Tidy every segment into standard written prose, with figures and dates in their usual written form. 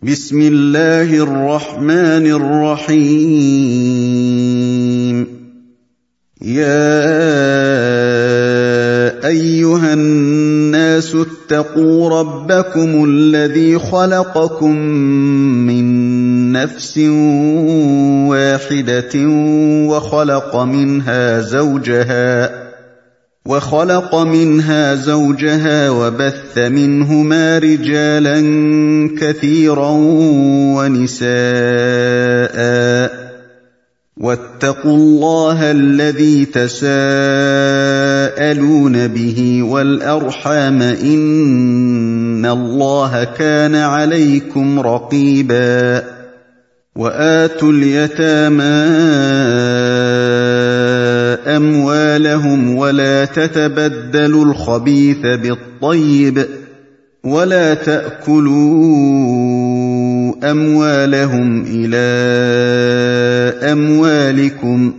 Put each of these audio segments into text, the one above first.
بسم الله الرحمن الرحيم. يا أيها الناس اتقوا ربكم الذي خلقكم من نفس واحدة وخلق منها زوجها وبث منهما رجالا كثيرا ونساء، واتقوا الله الذي تساءلون به والأرحام إن الله كان عليكم رقيبا. وآتوا اليتامى أموالهم ولا تتبدلوا الخبيث بالطيب ولا تأكلوا أموالهم إلى أموالكم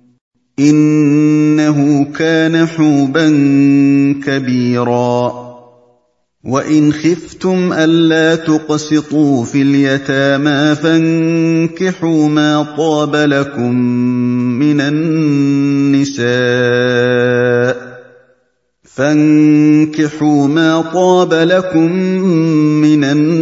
إنه كان حوبا كبيرا. وإن خفتم ألا تقسطوا في اليتامى فانكحوا ما طاب لكم من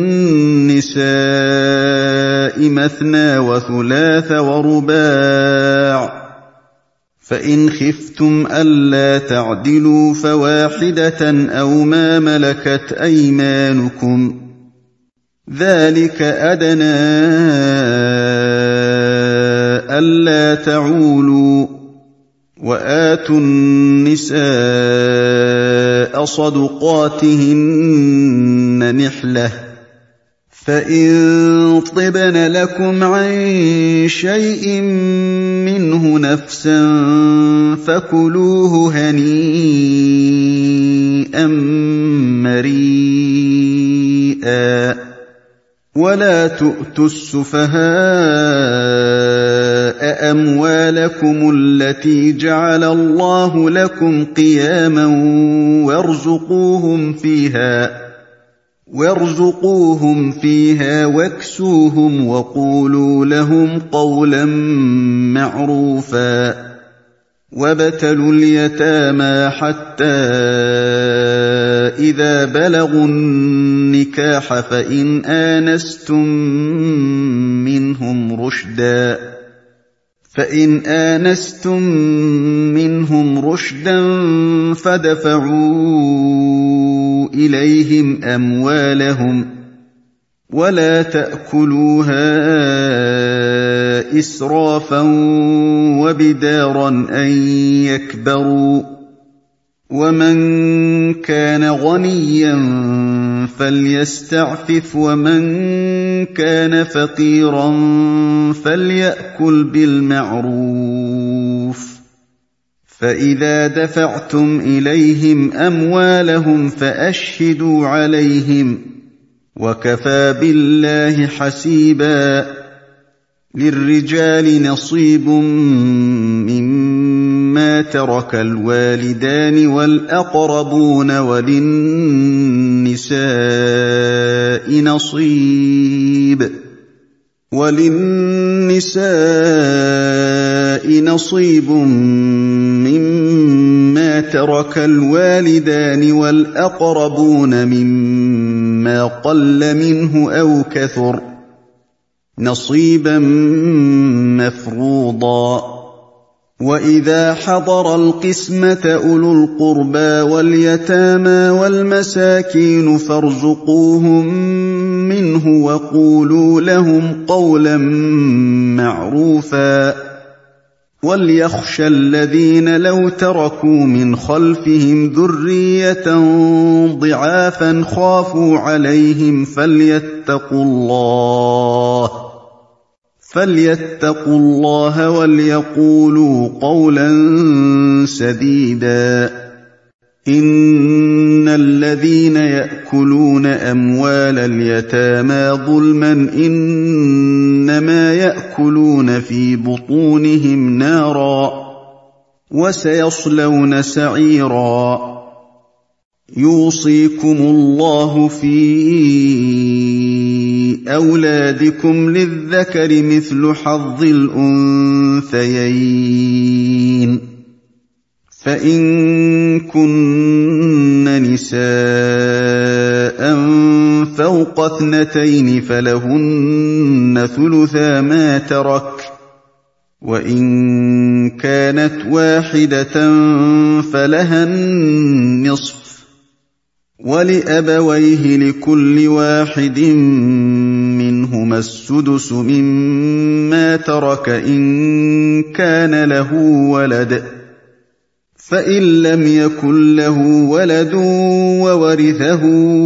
النساء مثنى وثلاث ورباع، فإن خفتم ألا تعدلوا فواحدة أو ما ملكت أيمانكم ذلك أدنى ألا تعولوا. وآتوا النساء صدقاتهن نحلة، فإن طبن لكم عن شيء منه نفسا فكلوه هنيئا مريئا. ولا تؤتوا السفهاء أموالكم التي جعل الله لكم قياما وارزقوهم فيها واكسوهم وقولوا لهم قولا معروفا. وابتلوا اليتامى حتى إذا بلغوا النكاح فإن آنستم منهم رشدا فادفعوا إليهم أموالهم ولا تأكلوها إسرافا وبدارا أن يكبروا. ومن كان غنيا فليستعفف ومن كان فقيرا فليأكل بالمعروف. فإذا دفعتم إليهم أموالهم فأشهدوا عليهم وكفى بالله حسيبا. للرجال نصيب مما ترك الوالدان والأقربون وللنساء نصيب مما ترك الوالدان والأقربون مما قل منه أو كثر نصيبا مفروضا. وإذا حضر القسمة أولو القربى واليتامى والمساكين فارزقوهم منه وقولوا لهم قولا معروفا. وليخشى الذين لو تركوا من خلفهم ذرية ضعافا خافوا عليهم فليتقوا الله وليقولوا قولا سديدا. إن الذين يأكلون أموال اليتامى ظلما إنما يأكلون في بطونهم نارا وسيصلون سعيرا. يوصيكم الله في أولادكم للذكر مثل حظ الأنثيين فإن كن نساء فوق 2 فلهن ثلثا ما ترك وإن كانت واحدة فلها النصف ولأبويه لكل واحد منهما السدس مما ترك إن كان له ولد فإن لم يكن له ولد وورثه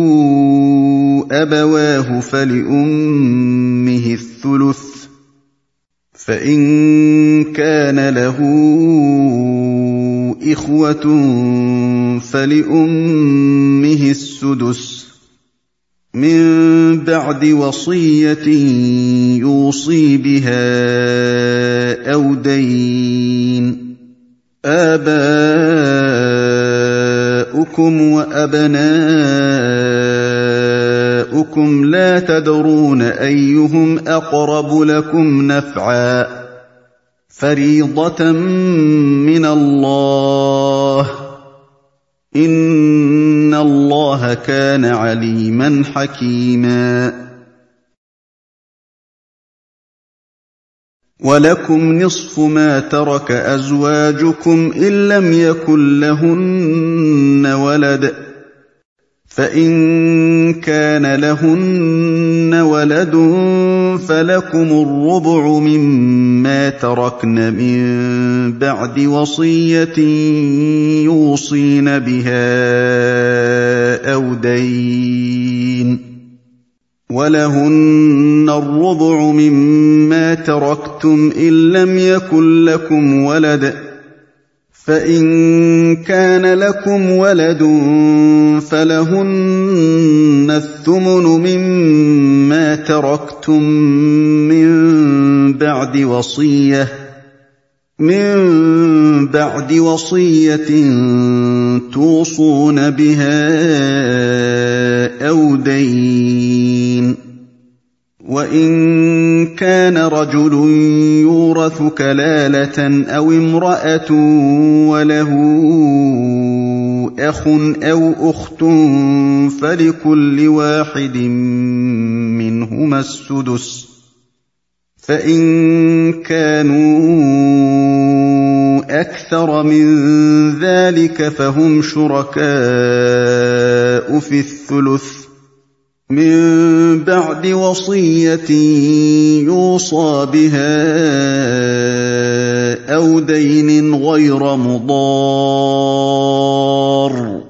أبواه فلأمه الثلث فإن كان له إخوة فلأمه السدس من بعد وصية يوصي بها أو دين آباؤكم وأبناؤكم لا تدرون أيهم أقرب لكم نفعا فريضة من الله إن الله كان عليما حكيما ولكم نصف ما ترك أزواجكم إن لم يكن لهن ولد فإن كان لهن ولد فلكم الربع مما تركن من بعد وصية يوصين بها أو دين ولهن الربع مما تركتم إن لم يكن لكم ولد فإن كان لكم ولد فلهن الثمن مما تركتم من بعد وصية توصون بها أو دين وإن كان رجل يورث كلالة أو امرأة وله أخ أو أخت فلكل واحد منهما السدس فإن كانوا أكثر من ذلك فهم شركاء في الثلث من بعد وصية يوصى بها أو دين غير مضار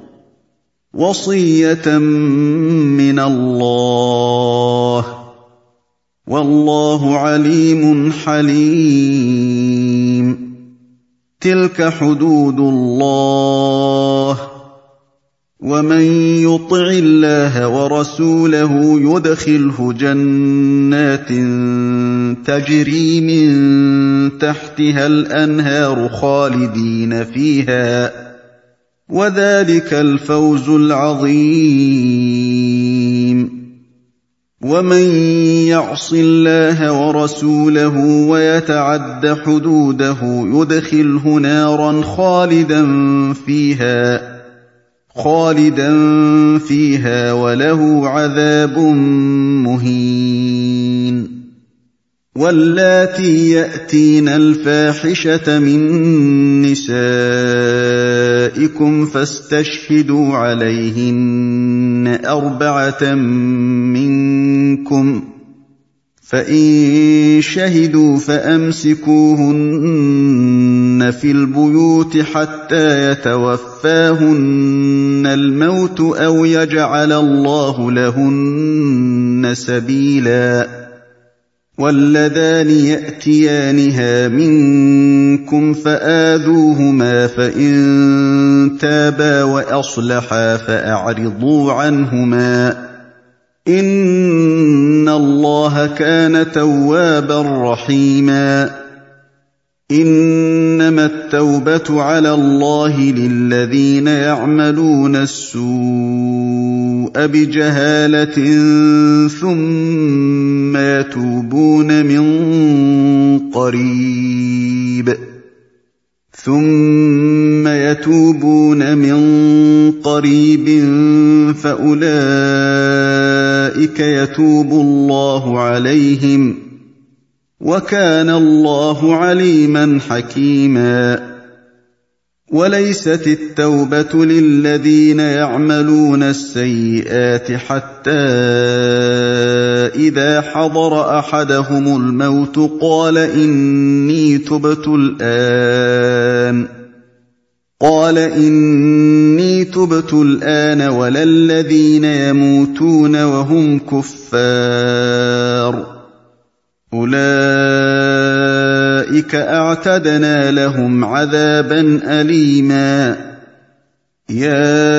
وصية من الله والله عليم حليم تلك حدود الله ومن يطع الله ورسوله يدخله جنات تجري من تحتها الأنهار خالدين فيها وذلك الفوز العظيم ومن يعص الله ورسوله ويتعد حدوده يدخله نارا خالدا فيها وله عذاب مهين واللاتي يأتين الفاحشة من نسائكم فاستشهدوا عليهن 4 منكم فإن شهدوا فأمسكوهن في البيوت حتى يتوفاهن الموت أو يجعل الله لهن سبيلا واللذان يأتيانها منكم فآذوهما فإن تابا وأصلحا فأعرضوا عنهما إن الله كان توابا رحيما إنما التوبة على الله للذين يعملون السوء بجهالة ثم يتوبون من قريب فأولئك يتوب الله عليهم وكان الله عليما حكيما. وليست التوبة للذين يعملون السيئات حتى إذا حضر أحدهم الموت قال إني تبت الآن ولا الذين يموتون وهم كفار أولئك أعتدنا لهم عذابا أليما. يا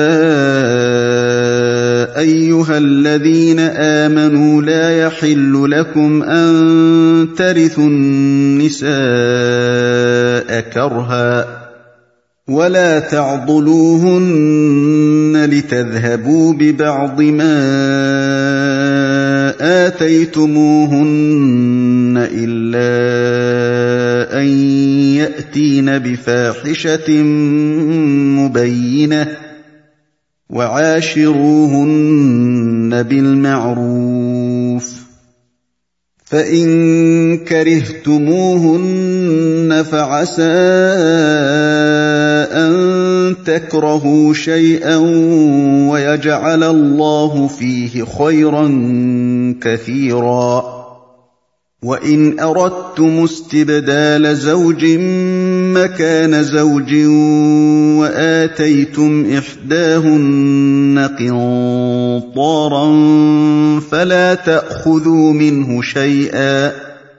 أيها الذين آمنوا لا يحل لكم أن ترثوا النساء كرها ولا تعضلوهن لتذهبوا ببعض ما آتيتموهن إلا أن يأتين بفاحشة مبينة وعاشروهن بالمعروف. فإن كرهتموهن فعسى أن تكرهوا شيئا ويجعل الله فيه خيرا كثيرا. وإن أردتم استبدال زوج مكان زوج وآتيتم إحداهن قنطارا فلا تأخذوا منه شيئا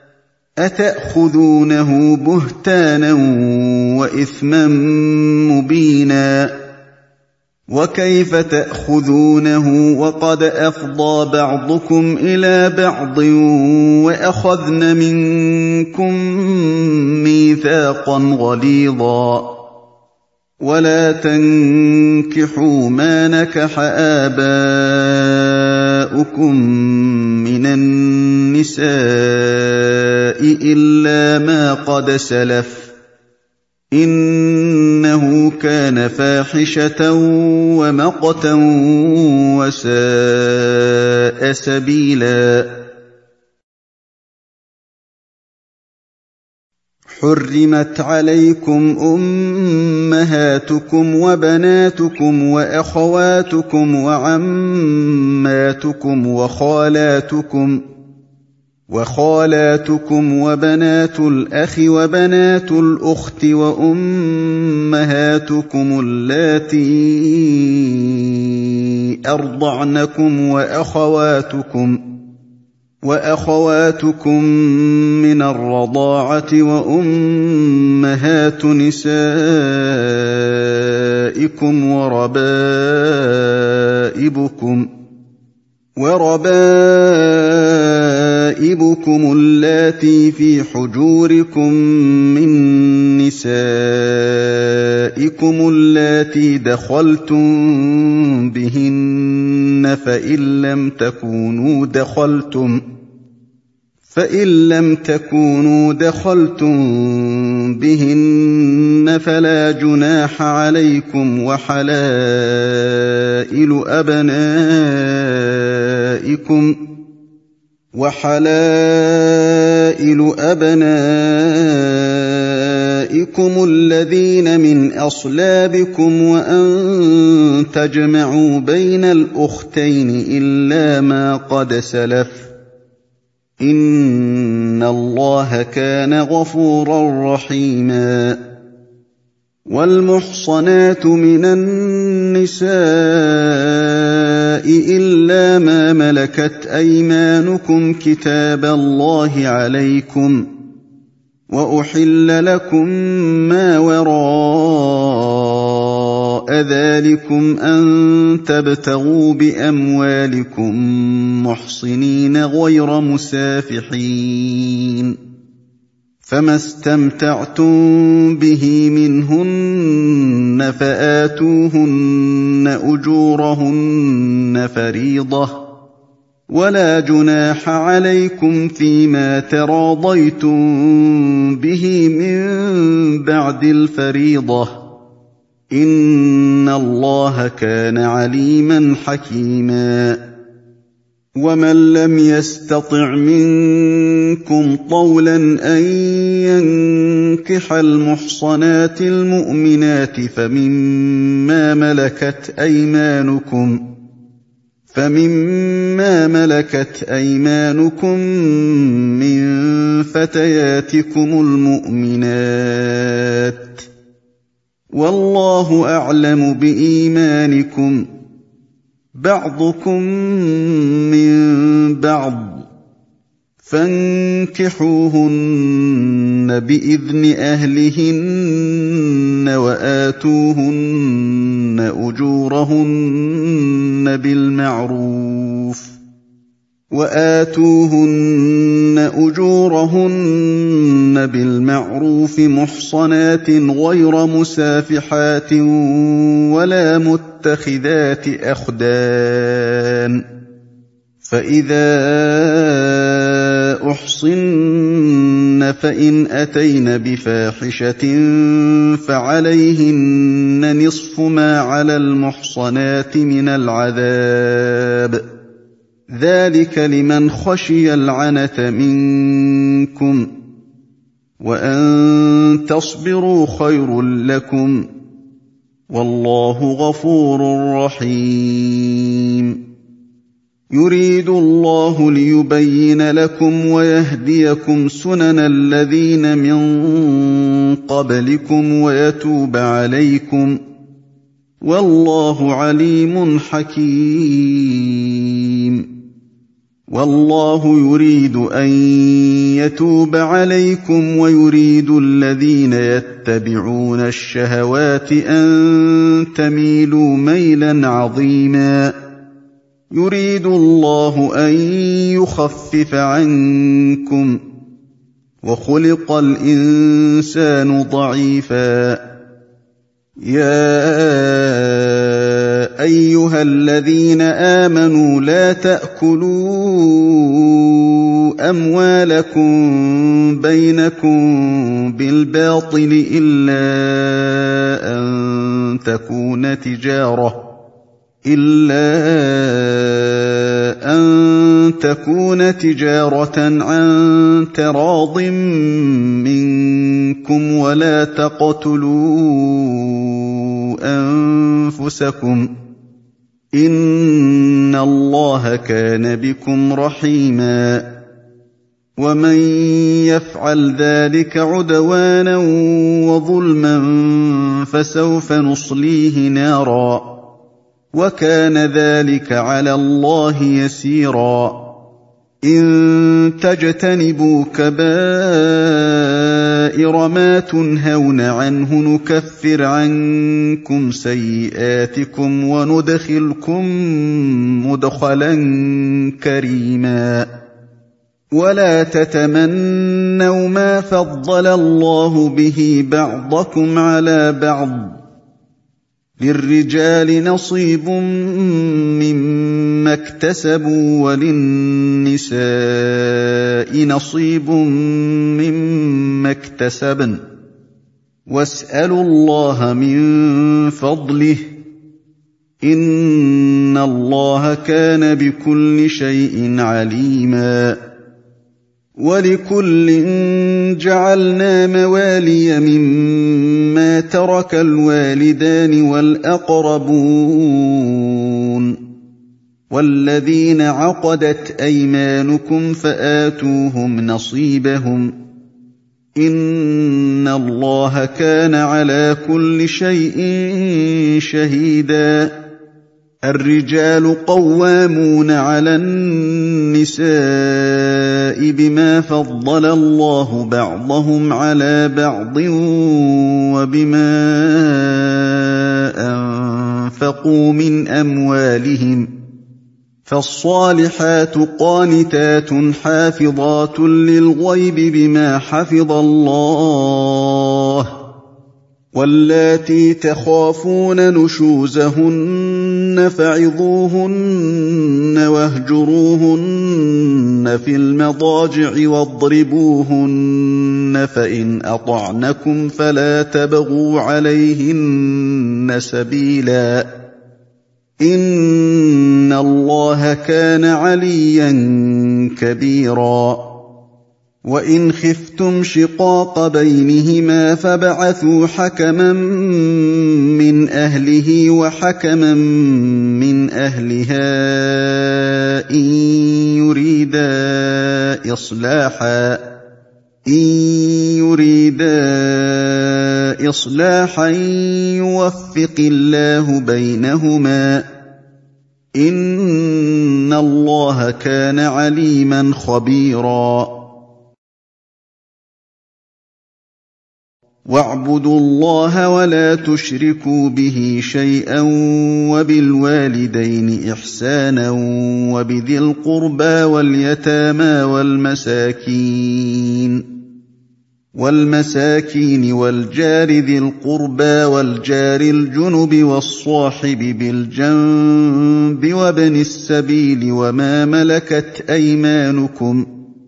أتأخذونه بهتانا وإثما مبينا. وكيف تأخذونه وقد أفضى بعضكم إلى بعض وأخذن منكم ميثاقا غليظا. ولا تنكحوا ما نكح آباؤكم من النساء إلا ما قد سلف إنه كان فاحشة ومقتا وساء سبيلا. حرمت عليكم أمهاتكم وبناتكم وأخواتكم وعماتكم وخالاتكم وبنات الأخ وبنات الأخت وأمهاتكم اللاتي أرضعنكم وأخواتكم من الرضاعة وأمهات نسائكم وربائبكم اللاتي في حجوركم من نسائكم اللاتي دخلتم بهن فإن لم تكونوا دخلتم بهن فلا جناح عليكم. وحلائل أبنائكم الذين من أصلابكم وأن تجمعوا بين الأختين إلا ما قد سلف إن الله كان غفورا رحيما. والمحصنات من النساء إلا ما ملكت أيمانكم كتاب الله عليكم وأحل لكم ما وراء ذلكم أن تبتغوا بأموالكم محصنين غير مسافحين فما استمتعتم به منهن فآتوهن أجورهن فريضة، ولا جناح عليكم فيما تراضيتم به من بعد الفريضة، إن الله كان عليما حكيما. ومن لم يستطع منكم طولا أن ينكح المحصنات المؤمنات فمما ملكت أيمانكم من فتياتكم المؤمنات، والله أعلم بإيمانكم، بعضكم من بعض، فانكحوهن بإذن أهلهن وآتوهن أجورهن بالمعروف محصنات غير مسافحات ولا متخذات أخدان، فإذا أحصن فإن أتين بفاحشة فعليهن نصف ما على المحصنات من العذاب، ذلك لمن خشي العنة منكم، وأن تصبروا خير لكم، والله غفور رحيم. يريد الله ليبين لكم ويهديكم سنن الذين من قبلكم ويتوب عليكم، والله عليم حكيم. والله يريد أن يتوب عليكم ويريد الذين يتبعون الشهوات أن تميلوا ميلا عظيما. يريد الله أن يخفف عنكم، وخلق الإنسان ضعيفا. يا أيها الذين آمنوا لا تأكلوا أموالكم بينكم بالباطل إلا أن تكون تجارة عن تراض منكم، ولا تقتلوا أنفسكم، إن الله كان بكم رحيما. ومن يفعل ذلك عدوانا وظلما فسوف نصليه نارا، وكان ذلك على الله يسيرا. إن تجتنبوا كبائر ما تنهون عنه نكفر عنكم سيئاتكم وندخلكم مدخلا كريما. ولا تتمنوا ما فضل الله به بعضكم على بعض، للرجال نصيب مما اكتسبوا وللنساء نصيب مما اكتسبن، واسألوا الله من فضله، إن الله كان بكل شيء عليما. ولكل جعلنا موالي مما ترك الوالدان والأقربون والذين عقدت أيمانكم فآتوهم نصيبهم، إن الله كان على كل شيء شهيدا. الرجال قوامون على النساء بما فضل الله بعضهم على بعض وبما أنفقوا من أموالهم، فالصالحات قانتات حافظات للغيب بما حفظ الله، واللاتي تخافون نشوزهن فعظوهن واهجروهن في المضاجع واضربوهن، فإن أطعنكم فلا تبغوا عليهن سبيلا، إن الله كان عليا كبيرا. وإن خفتم شقاق بينهما فابعثوا حكما من أهله وحكما من أهلها إن يريدا إصلاحا يوفق الله بينهما، إن الله كان عليما خبيرا. واعبدوا الله ولا تشركوا به شيئا، وبالوالدين إحسانا، وبذي القربى واليتامى والمساكين والجار ذي القربى والجار الجنب والصاحب بالجنب وابن السبيل وما ملكت أيمانكم،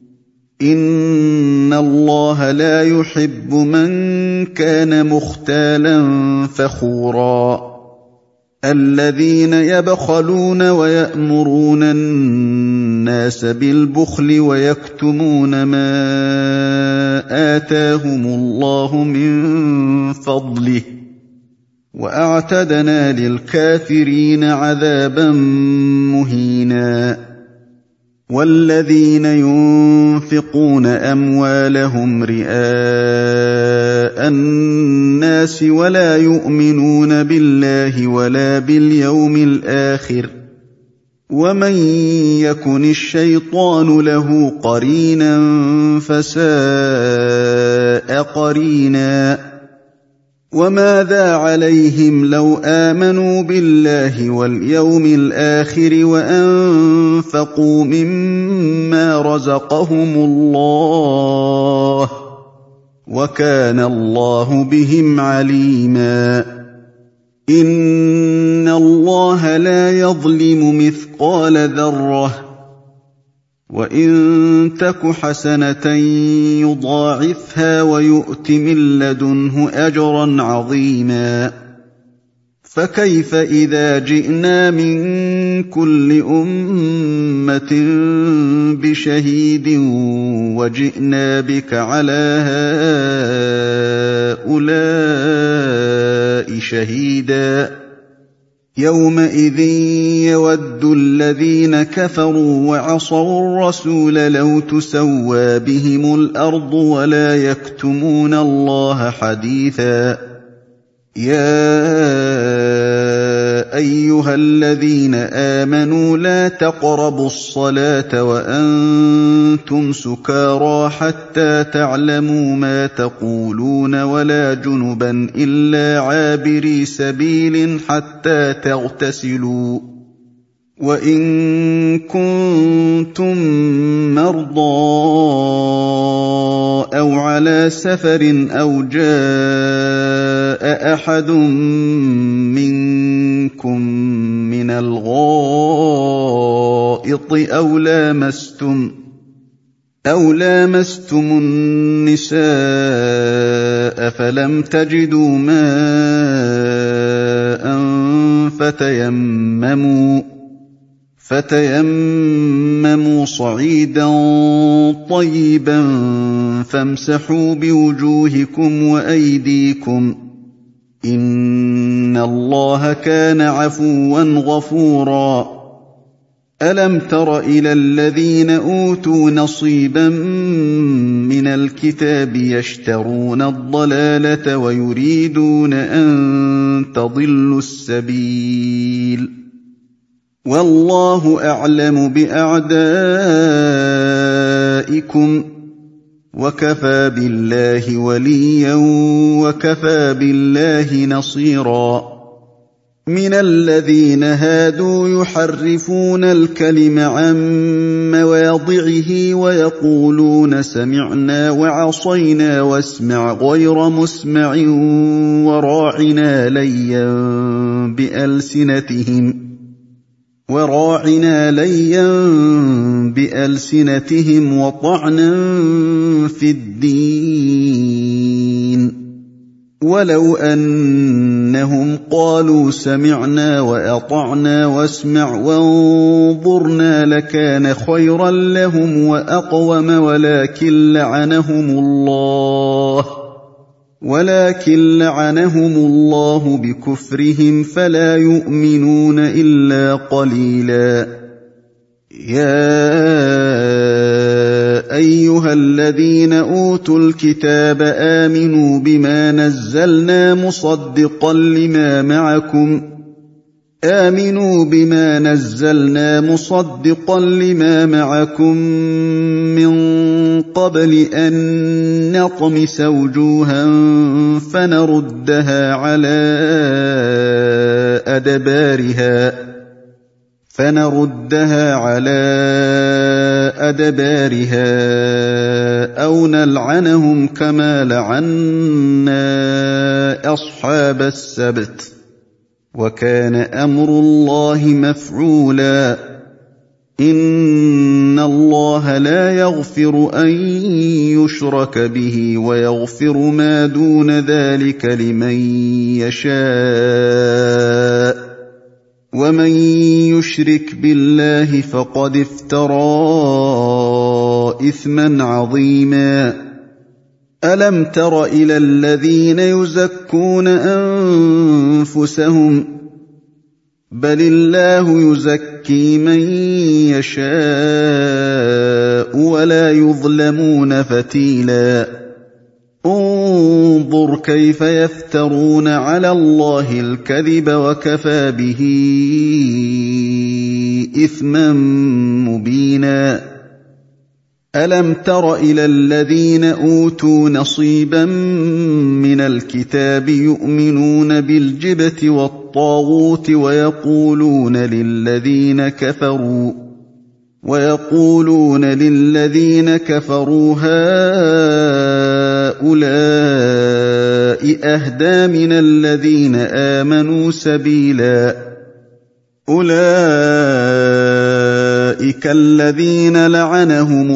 إن الله لا يحب من كان مختالا فخورا. الذين يبخلون ويأمرون الناس بالبخل ويكتمون ما آتاهم الله من فضله، وأعتدنا للكافرين عذابا مهينا. والذين ينفقون أموالهم رئاء الناس ولا يؤمنون بالله ولا باليوم الآخر، ومن يكن الشيطان له قرينا فساء قرينا. وماذا عليهم لو آمنوا بالله واليوم الآخر وأنفقوا مما رزقهم الله، وكان الله بهم عليما. إن الله لا يظلم مثقال ذرة، وإن تك حسنة يضاعفها ويؤت من لدنه أجرا عظيما. فكيف إذا جئنا من كل أمة بشهيد وجئنا بك على هؤلاء شهيدا؟ يومئذ يود الذين كفروا وعصوا الرسول لو تسوى بهم الأرض ولا يكتمون الله حديثا. يا أيها الذين آمنوا لا تقربوا الصلاة وأنتم سكارى حتى تعلموا ما تقولون ولا جنبا إلا عابري سبيل حتى تغتسلوا، وإن كنتم مرضى أو على سفر أو جاء أحد منكم من الغائط أو لامستم النساء فلم تجدوا ماء فتيمموا صعيدا طيبا فامسحوا بوجوهكم وأيديكم، إن الله كان عفوا غفورا. ألم تر إلى الذين أوتوا نصيبا من الكتاب يشترون الضلالة ويريدون أن تضلوا السبيل، والله أعلم بأعدائكم، وكفى بالله وليا وكفى بالله نصيرا. مِنَ الَّذِينَ هَادُوا يُحَرِّفُونَ الْكَلِمَ عَن مَّوَاضِعِهِ وَيَقُولُونَ سَمِعْنَا وَعَصَيْنَا وَاسْمَعْ غَيْرَ مُسْمَعٍ وَرَاعِنَا لَيًّا بِأَلْسِنَتِهِمْ وَطَعْنًا فِي الدِّينِ وَلَوْ أَنَّهُمْ قَالُوا سَمِعْنَا وَأَطَعْنَا وَاسْمَعْ وَانظُرْنَا لَكَانَ خَيْرًا لَّهُمْ وَأَقْوَمَ ولكن لعنهم الله بكفرهم فلا يؤمنون إلا قليلا. يا أيها الذين أوتوا الكتاب آمنوا بما نزلنا مصدقا لما معكم من قبل أن نطمس وجوها فنردها على أدبارها أو نلعنهم كما لعنا أصحاب السبت وكان أمر الله مفعولا. إن الله لا يغفر أن يشرك به ويغفر ما دون ذلك لمن يشاء ومن يشرك بالله فقد افترى إثما عظيما. ألم تر إلى الذين يزكون أنفسهم بل الله يزكي من يشاء ولا يظلمون فتيلا. انظر كيف يفترون على الله الكذب وكفى به إثما مبينا. ألم تر إلى الذين أوتوا نصيبا من الكتاب يؤمنون بالجبت والطاغوت ويقولون للذين كفروا هؤلاء أهدى من الذين آمنوا سبيلا. أولئك الذين لعنهم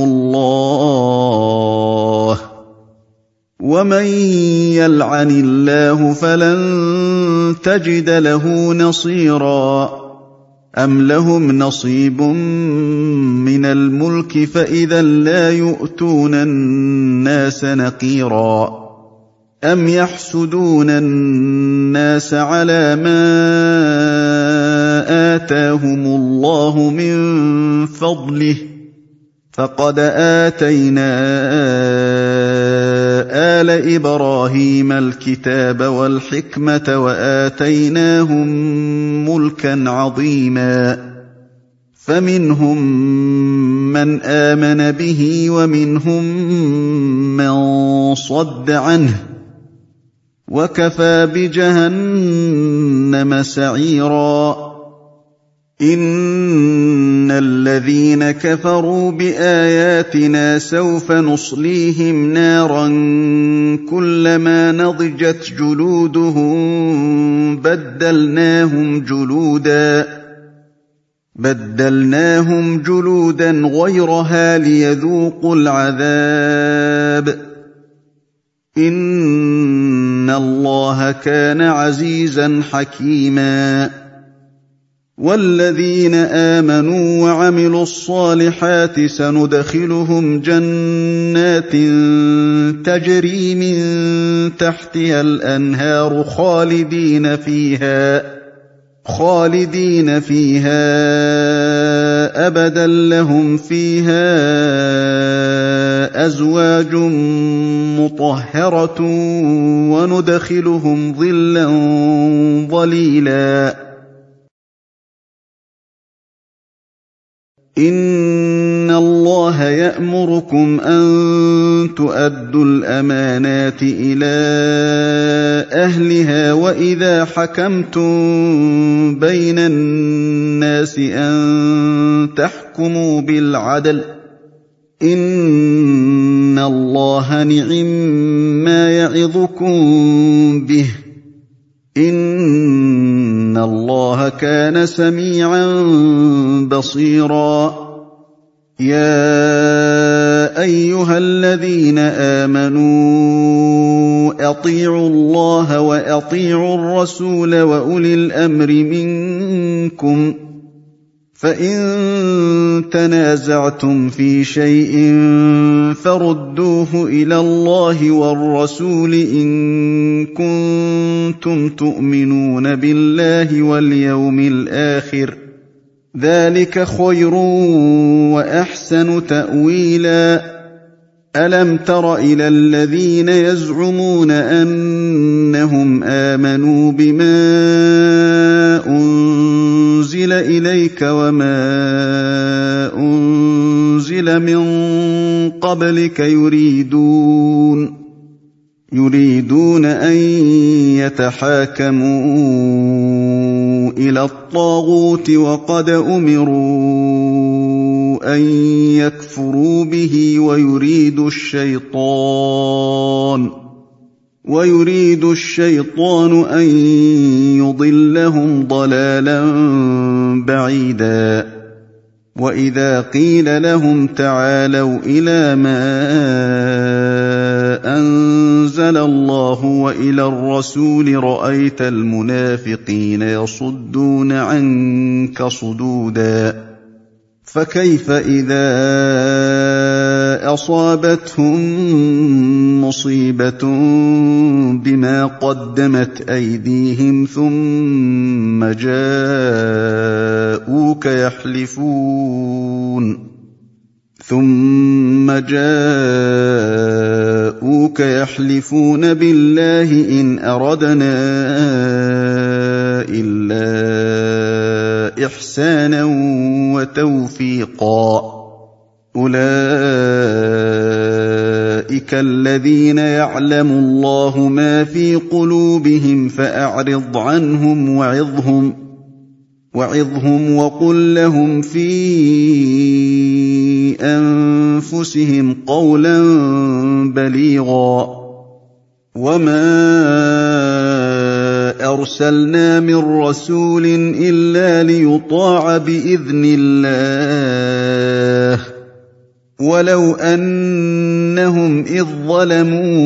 الله ومن يلعن الله فلن تجد له نصيرا. أم لهم نصيب من الملك فإذا لا يؤتون الناس نقيرا. أم يحسدون الناس على ما آتاهم الله من فضله فقد آتينا آل إبراهيم الكتاب والحكمة وآتيناهم ملكا عظيما. فمنهم من آمن به ومنهم من صد عنه وكفى بجهنم سعيرا. إن الذين كفروا بآياتنا سوف نصليهم نارا كلما نضجت جلودهم بدلناهم جلودا غيرها ليذوقوا العذاب. إن الله كان عزيزا حكيما. والذين آمنوا وعملوا الصالحات سندخلهم جنات تجري من تحتها الأنهار خالدين فيها أبدا لهم فيها أزواج مطهرة وندخلهم ظلا ظليلا. إن الله اللَّهَ يَأْمُرُكُمْ أَن تُؤَدُّوا الْأَمَانَاتِ إِلَىٰ أَهْلِهَا وَإِذَا حَكَمْتُم بَيْنَ النَّاسِ أَن تَحْكُمُوا بِالْعَدْلِ ۚ إِنَّ اللَّهَ نِعِمَّا يَعِظُكُم بِهِ ۗ إِنَّ اللَّهَ كَانَ سَمِيعًا بَصِيرًا. يَا أَيُّهَا الَّذِينَ آمَنُوا أَطِيعُوا اللَّهَ وَأَطِيعُوا الرَّسُولَ وَأُولِي الْأَمْرِ مِنكُمْ ۖ فَإِن تَنَازَعْتُمْ فِي شَيْءٍ فَرُدُّوهُ إِلَى اللَّهِ وَالرَّسُولِ إِن كُنتُمْ تُؤْمِنُونَ بِاللَّهِ وَالْيَوْمِ الْآخِرِ ۚ ذَٰلِكَ خَيْرٌ وَأَحْسَنُ تَأْوِيلًا. أَلَمْ تَرَ إِلَى الَّذِينَ يَزْعُمُونَ أَنَّهُمْ آمَنُوا بِمَا أُنزِلَ إِلَيْكَ وَمَا أُنزِلَ مِن قَبْلِكَ يُرِيدُونَ أَن يَتَحَاكَمُوا إِلَى الطَّاغُوتِ وَقَدْ أُمِرُوا أَن يَكْفُرُوا بِهِ وَيُرِيدُ الشَّيْطَانُ أَن يُضِلَّهُمْ ضَلَالًا بَعِيدًا. وَإِذَا قِيلَ لَهُمْ تَعَالَوْا إِلَىٰ مَا أَنزَلَ اللَّهُ وَإِلَى الرَّسُولِ رَأَيْتَ الْمُنَافِقِينَ يَصُدُّونَ عَنكَ صُدُودًا. فَكَيْفَ إِذَا أَصَابَتْهُم مُّصِيبَةٌ بِمَا قَدَّمَتْ أَيْدِيهِمْ ثُمَّ جَاءُوكَ يَحْلِفُونَ بِاللَّهِ إِنْ أَرَدْنَا إِلَّا إِحْسَانًا وَتَوْفِيقًا. أُولَٰئِكَ الَّذِينَ يَعْلَمُ اللَّهُ مَا فِي قُلُوبِهِمْ فَأَعْرِضْ عَنْهُمْ وَعِظْهُمْ وَقُل لَّهُمْ فِي أَنفُسِهِمْ قَوْلًا بَلِيغًا. وَمَا أَرْسَلْنَا مِن رَّسُولٍ إِلَّا لِيُطَاعَ بِإِذْنِ اللَّهِ ۚ وَلَوْ أَنَّهُمْ إِذ ظَّلَمُوا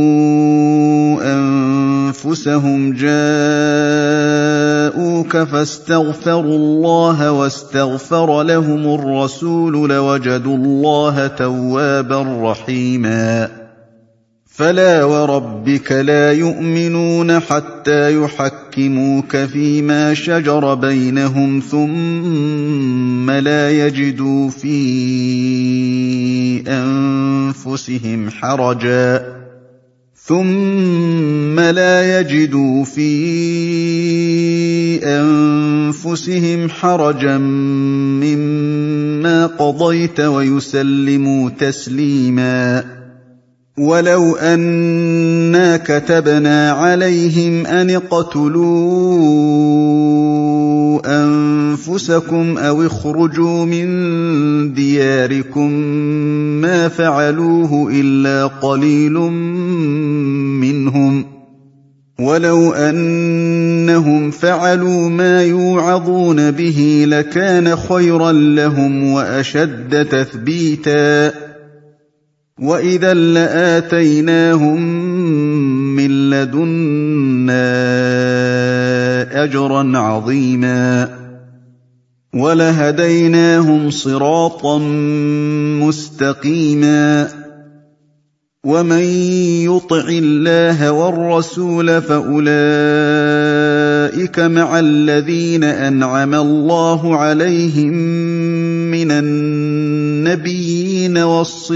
أَنفُسَهُمْ جَاءُوكَ فَاسْتَغْفَرُوا اللَّهَ وَاسْتَغْفَرَ لَهُمُ الرَّسُولُ لَوَجَدُوا اللَّهَ تَوَّابًا رَّحِيمًا. فَلَا وَرَبِّكَ لَا يُؤْمِنُونَ حَتَّىٰ يُحَكِّمُوكَ فِيمَا شَجَرَ بَيْنَهُمْ ثُمَّ لَا يَجِدُوا فِي أَنفُسِهِمْ حَرَجًا مِّمَّا قَضَيْتَ وَيُسَلِّمُوا تَسْلِيمًا. وَلَوْ أَنَّا كَتَبْنَا عَلَيْهِمْ أَنِ اقْتُلُوا أَنفُسَكُمْ أَوِ اخْرُجُوا مِن دِيَارِكُم مَّا فَعَلُوهُ إِلَّا قَلِيلٌ مِّنْهُمْ ۖ وَلَوْ أَنَّهُمْ فَعَلُوا مَا يُوعَظُونَ بِهِ لَكَانَ خَيْرًا لَّهُمْ وَأَشَدَّ تَثْبِيتًا. وَإِذًا لَّآتَيْنَاهُم مِّن لَّدُنَّا أَجْرًا عَظِيمًا وَلَهَدَيْنَاهُمْ صِرَاطًا مُّسْتَقِيمًا. وَمَن يُطِعِ اللَّهَ وَالرَّسُولَ فَأُولَٰئِكَ مَعَ الَّذِينَ أَنْعَمَ اللَّهُ عَلَيْهِم مِّنَ النَّبِيِّينَ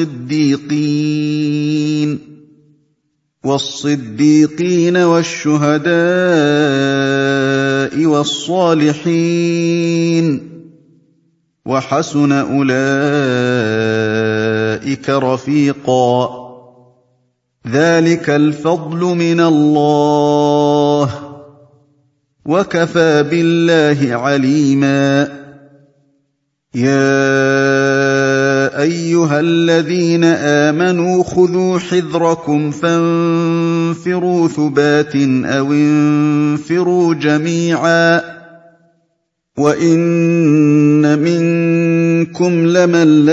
وَالصِّدِّيقِينَ وَالشُّهَدَاءِ وَالصَّالِحِينَ ۚ وَحَسُنَ أُولَٰئِكَ بك رفيقا ذلك الفضل من الله وكفى بالله عليما يا أيها الذين آمنوا خذوا حذركم فانفروا ثبات أو انفروا جميعا وإن منكم لمن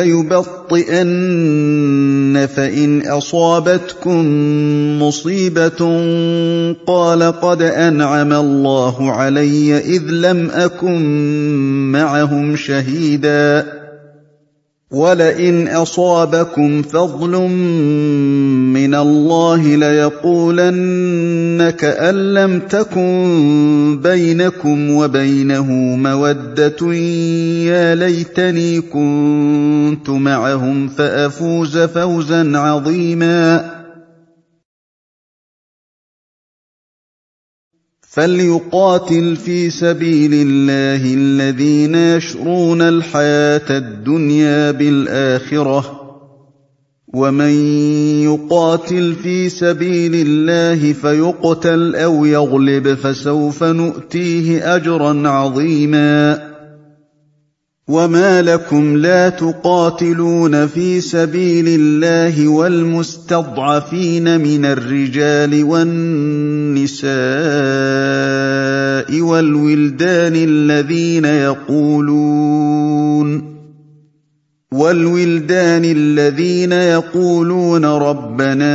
ليبطئن فإن أصابتكم مصيبة قال قد أنعم الله علي إذ لم أكن معهم شهيدا ولئن أصابكم فضل من الله ليقولن كأن لم تكن بينكم وبينه مودة يا ليتني كنت معهم فأفوز فوزا عظيما فليقاتل في سبيل الله الذين يشرون الحياة الدنيا بالآخرة ومن يقاتل في سبيل الله فيقتل أو يغلب فسوف نؤتيه أجرا عظيما وما لكم لا تقاتلون في سبيل الله والمستضعفين من الرجال والنساء والولدان الذين يقولون ربنا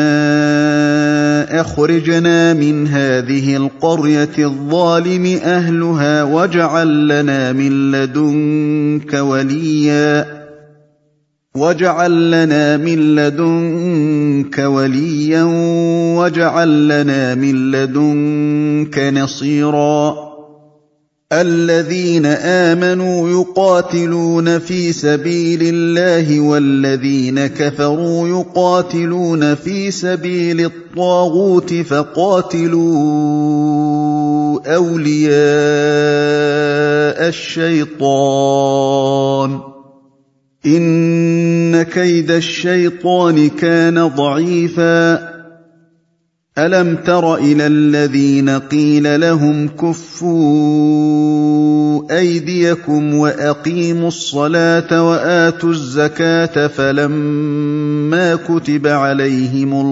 أخرجنا من هذه القرية الظالم أهلها واجعل لنا من لدنك وليا واجعل لنا من لدنك نصيرا الذين آمنوا يقاتلون في سبيل الله والذين كفروا يقاتلون في سبيل الطاغوت فقاتلوا أولياء الشيطان إن كيد الشيطان كان ضعيفا ألم تر إلى الذين قيل لهم كفوا أيديكم وأقيموا الصلاة وآتوا الزكاة فلما كتب عليهم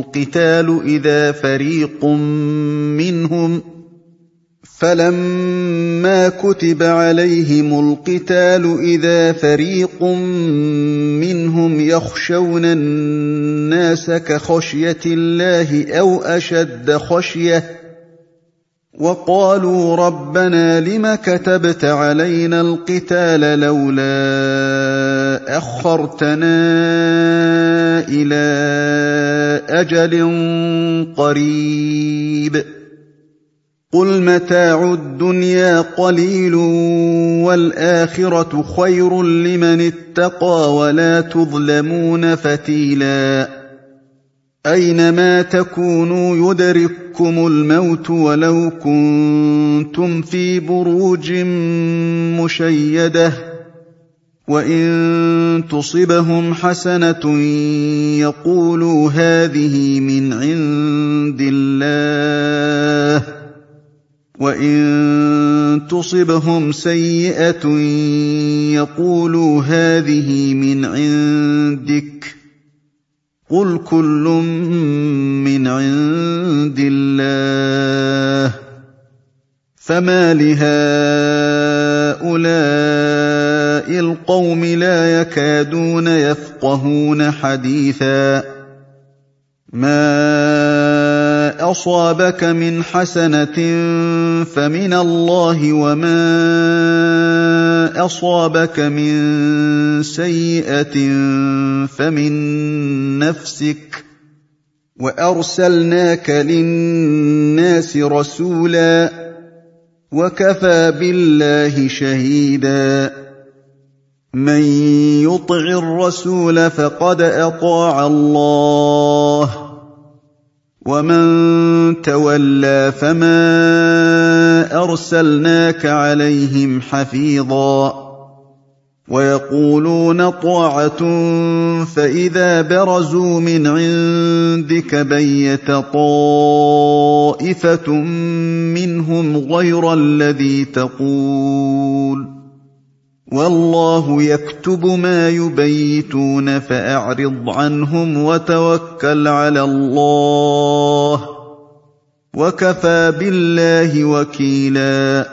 القتال إذا فريق منهم يخشون الناس كخشية الله أو أشد خشية وقالوا ربنا لم كتبت علينا القتال لولا أخرتنا إلى أجل قريب قل متاع الدنيا قليل والآخرة خير لمن اتقى ولا تظلمون فتيلا أينما تكونوا يدرككم الموت ولو كنتم في بروج مشيدة وإن تصبهم حسنة يقولوا هذه من عند الله وإن تصبهم سيئة يقولوا هذه من عندك قل كل من عند الله فما لهؤلاء القوم لا يكادون يفقهون حديثا ما أصابك من حسنة فمن الله وما أصابك من سيئة فمن نفسك وأرسلناك للناس رسولا وكفى بالله شهيدا من يطع الرسول فقد أطاع الله ومن تولى فما أرسلناك عليهم حفيظا ويقولون طاعة فإذا برزوا من عندك بيت طائفة منهم غير الذي تقول والله يكتب ما يبيتون فأعرض عنهم وتوكل على الله وكفى بالله وكيلا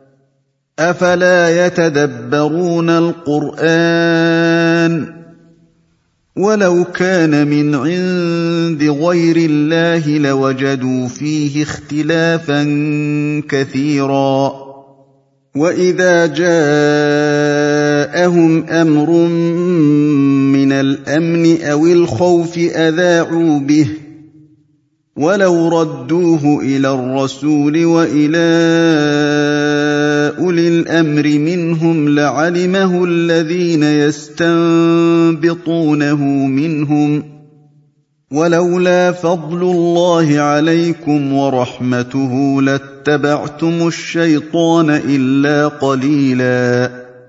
أفلا يتدبرون القرآن ولو كان من عند غير الله لوجدوا فيه اختلافا كثيرا وإذا جاءهم أمر من الأمن أو الخوف أذاعوا به ولو ردوه إلى الرسول وإلى أولي الأمر منهم لعلمه الذين يستنبطونه منهم ولولا فضل الله عليكم ورحمته لاتبعتم الشيطان إلا قليلا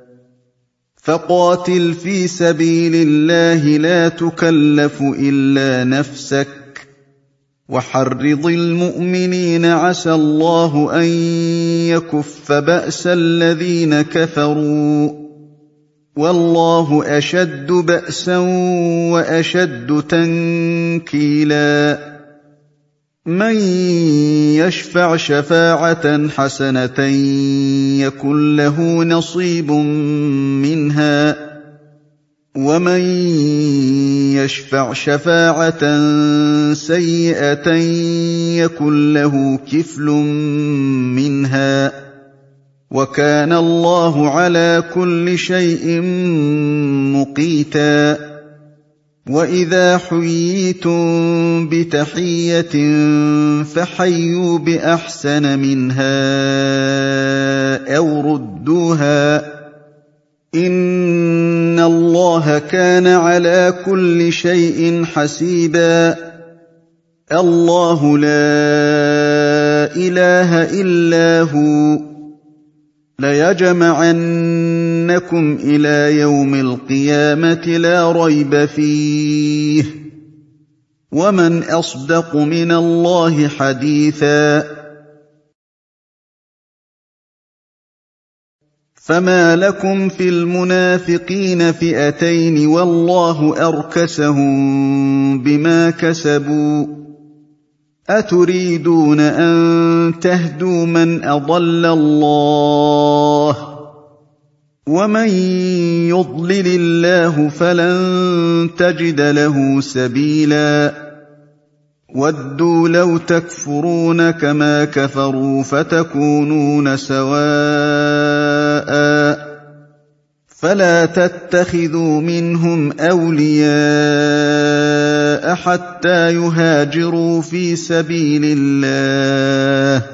فقاتل في سبيل الله لا تكلف إلا نفسك وحرض المؤمنين عسى الله أن يكف بأس الذين كفروا والله أشد بأسا وأشد تنكيلا من يشفع شفاعة حسنة يكن له نصيب منها ومن يشفع شفاعة سيئة يكن له كفل منها وكان الله على كل شيء مقيتا وإذا حييتم بتحية فحيوا بأحسن منها أو ردوها إن الله كان على كل شيء حسيبا الله لا إله إلا هو ليجمعنكم إلى يوم القيامة لا ريب فيه ومن أصدق من الله حديثا فما لكم في المنافقين فئتين والله أركسهم بما كسبوا أتريدون أن تهدوا من أضل الله ومن يضلل الله فلن تجد له سبيلا ودوا لو تكفرون كما كفروا فتكونون سواء فلا تتخذوا منهم أولياء حتى يهاجروا في سبيل الله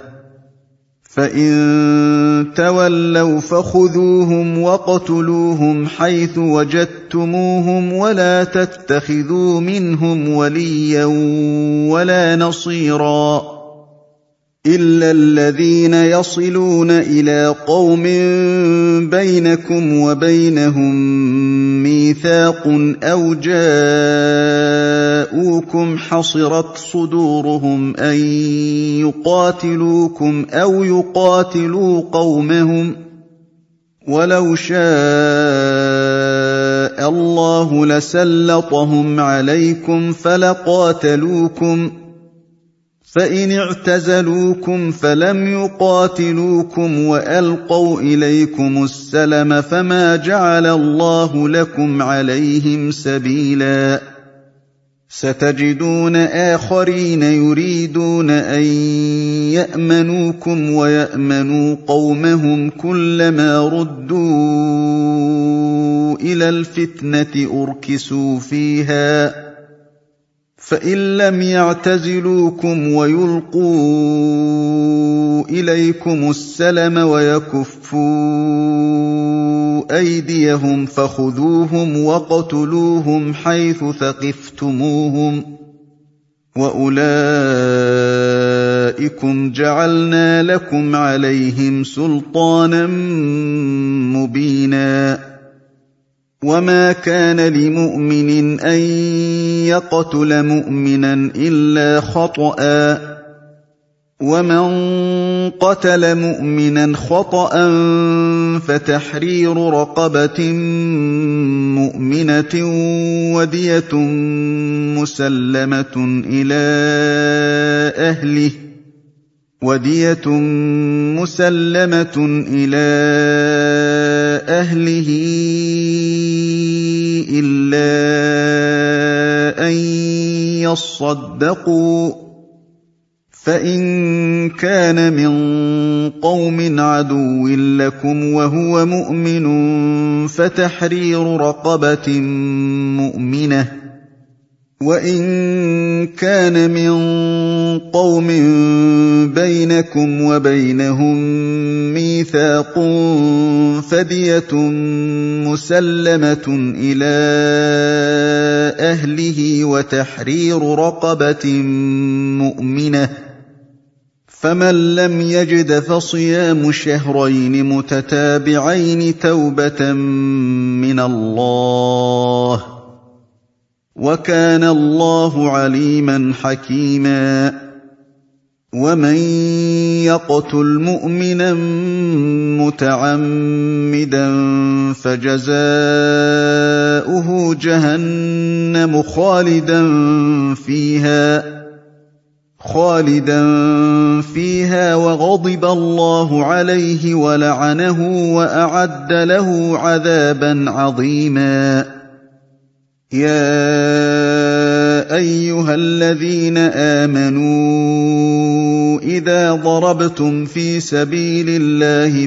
فإن تولوا فخذوهم وَاقْتُلُوهُمْ حيث وجدتموهم ولا تتخذوا منهم وليا ولا نصيرا إلا الذين يصلون إلى قوم بينكم وبينهم ميثاق أو جاءوكم حصرت صدورهم أن يقاتلوكم أو يقاتلوا قومهم ولو شاء الله لسلطهم عليكم فلقاتلوكم فإن اعتزلوكم فلم يقاتلوكم وألقوا إليكم السلم فما جعل الله لكم عليهم سبيلا ستجدون آخرين يريدون أن يأمنوكم ويأمنوا قومهم كلما ردوا إلى الفتنة أركسوا فيها فإن لم يعتزلوكم ويلقوا إليكم السلم ويكفوا أيديهم فخذوهم واقتلوهم حيث ثقفتموهم وأولئكم جعلنا لكم عليهم سلطانا مبينا وما كان لمؤمن أن يقتل مؤمنا إلا خطأ ومن قتل مؤمنا خطأ فتحرير رقبة مؤمنة ودية مسلمة إلى أهله إلا أن يصدقوا فإن كان من قوم عدو لكم وهو مؤمن فتحرير رقبة مؤمنة وإن كان من قوم بينكم وبينهم ميثاق فدية مسلمة إلى أهله وتحرير رقبة مؤمنة فمن لم يجد فصيام شهرين متتابعين توبة من الله وكان الله عليما حكيما ومن يقتل مؤمنا متعمدا فجزاؤه جهنم خالدا فيها وغضب الله عليه ولعنه وأعد له عذابا عظيما يا أيها الذين آمنوا إذا ضربتم في سبيل الله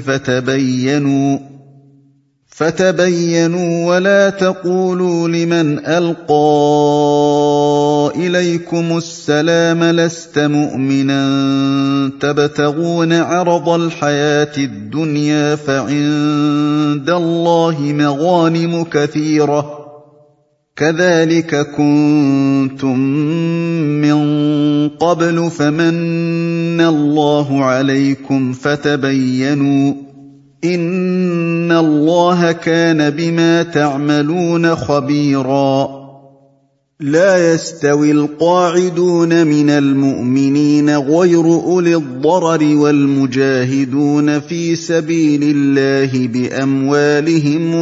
فتبينوا ولا تقولوا لمن ألقى إليكم السلام لست مؤمنا تبتغون عرض الحياة الدنيا فعند الله مغانم كثيرة كذلك كنتم من قبل فمن الله عليكم فتبينوا إن الله كان بما تعملون خبيرا لا يستوي القاعدون من المؤمنين غير أولي الضرر والمجاهدون في سبيل الله بأموالهم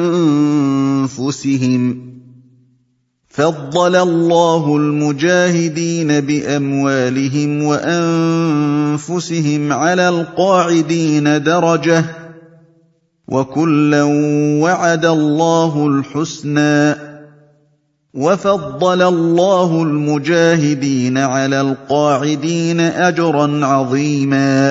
وأنفسهم فضل الله المجاهدين بأموالهم وأنفسهم على القاعدين درجة وكلا وعد الله الحسنى وفضل الله المجاهدين على القاعدين أجرا عظيما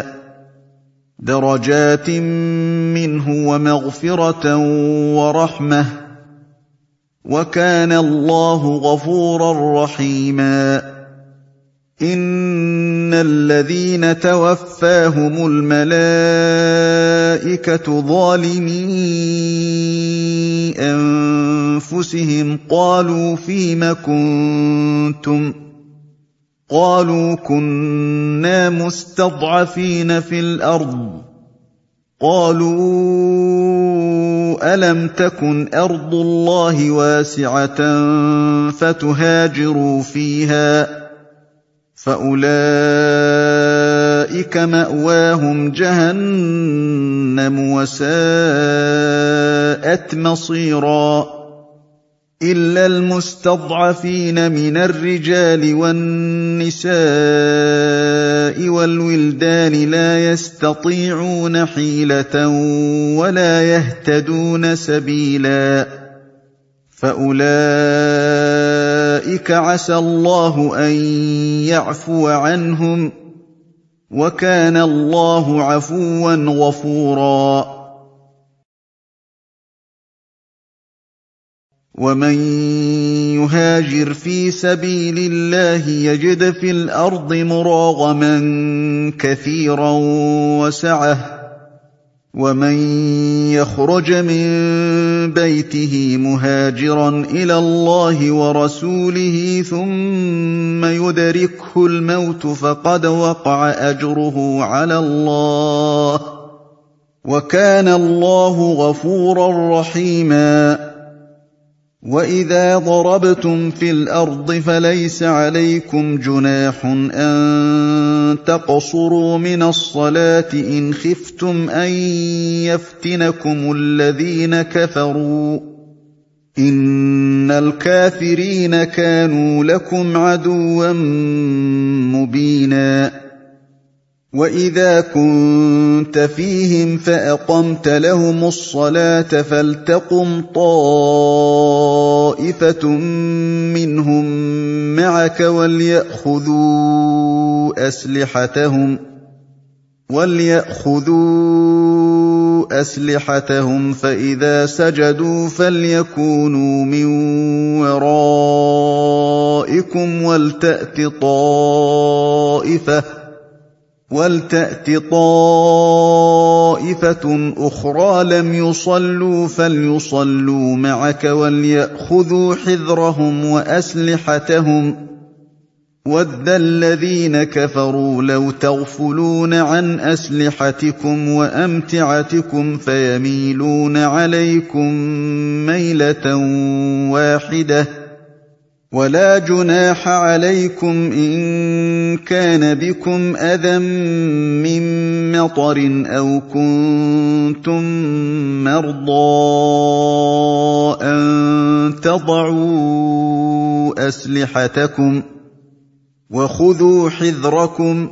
درجات منه ومغفرة ورحمة وكان الله غفورا رحيما إن الذين توفاهم الملائكة ظالمي أنفسهم قالوا فيم كنتم قالوا كنا مستضعفين في الأرض قالوا ألم تكن أرض الله واسعة فتهاجروا فيها فأولئك مأواهم جهنم وساءت مصيرا إلا المستضعفين من الرجال والنساء والولدان لا يستطيعون حيلة ولا يهتدون سبيلا فأولئك عسى الله أن يعفو عنهم وكان الله عفوا غفورا ومن يهاجر في سبيل الله يجد في الأرض مراغما كثيرا وسعة ومن يخرج من بيته مهاجرا إلى الله ورسوله ثم يدركه الموت فقد وقع أجره على الله وكان الله غفورا رحيما وَإِذَا ضَرَبْتُمْ فِي الْأَرْضِ فَلَيْسَ عَلَيْكُمْ جُنَاحٌ أَن تَقْصُرُوا مِنَ الصَّلَاةِ إِنْ خِفْتُمْ أَن يَفْتِنَكُمُ الَّذِينَ كَفَرُوا ۚ إِنَّ الْكَافِرِينَ كَانُوا لَكُمْ عَدُوًّا مُّبِينًا. وَإِذَا كُنتَ فِيهِمْ فَأَقَمْتَ لَهُمُ الصَّلَاةَ فَلْتَقُمْ طَائِفَةٌ مِّنْهُم مَّعَكَ وَلْيَأْخُذُوا أَسْلِحَتَهُمْ فَإِذَا سَجَدُوا فَلْيَكُونُوا مِن وَرَائِكُمْ وَلْتَأْتِ طَائِفَةٌ أُخْرَىٰ لَمْ يُصَلُّوا فَلْيُصَلُّوا مَعَكَ وَلْيَأْخُذُوا حِذْرَهُمْ وَأَسْلِحَتَهُمْ ۗ وَدَّ الَّذِينَ كَفَرُوا لَوْ تَغْفُلُونَ عَنْ أَسْلِحَتِكُمْ وَأَمْتِعَتِكُمْ فَيَمِيلُونَ عَلَيْكُم مَّيْلَةً وَاحِدَةً ۚ وَلَا جُنَاحَ عَلَيْكُمْ إِن كَانَ بِكُمْ أَذًى مِّن مَّطَرٍ أَوْ كُنتُم مَّرْضَىٰ أَن تَضَعُوا أَسْلِحَتَكُمْ ۖ وَخُذُوا حِذْرَكُمْ ۗ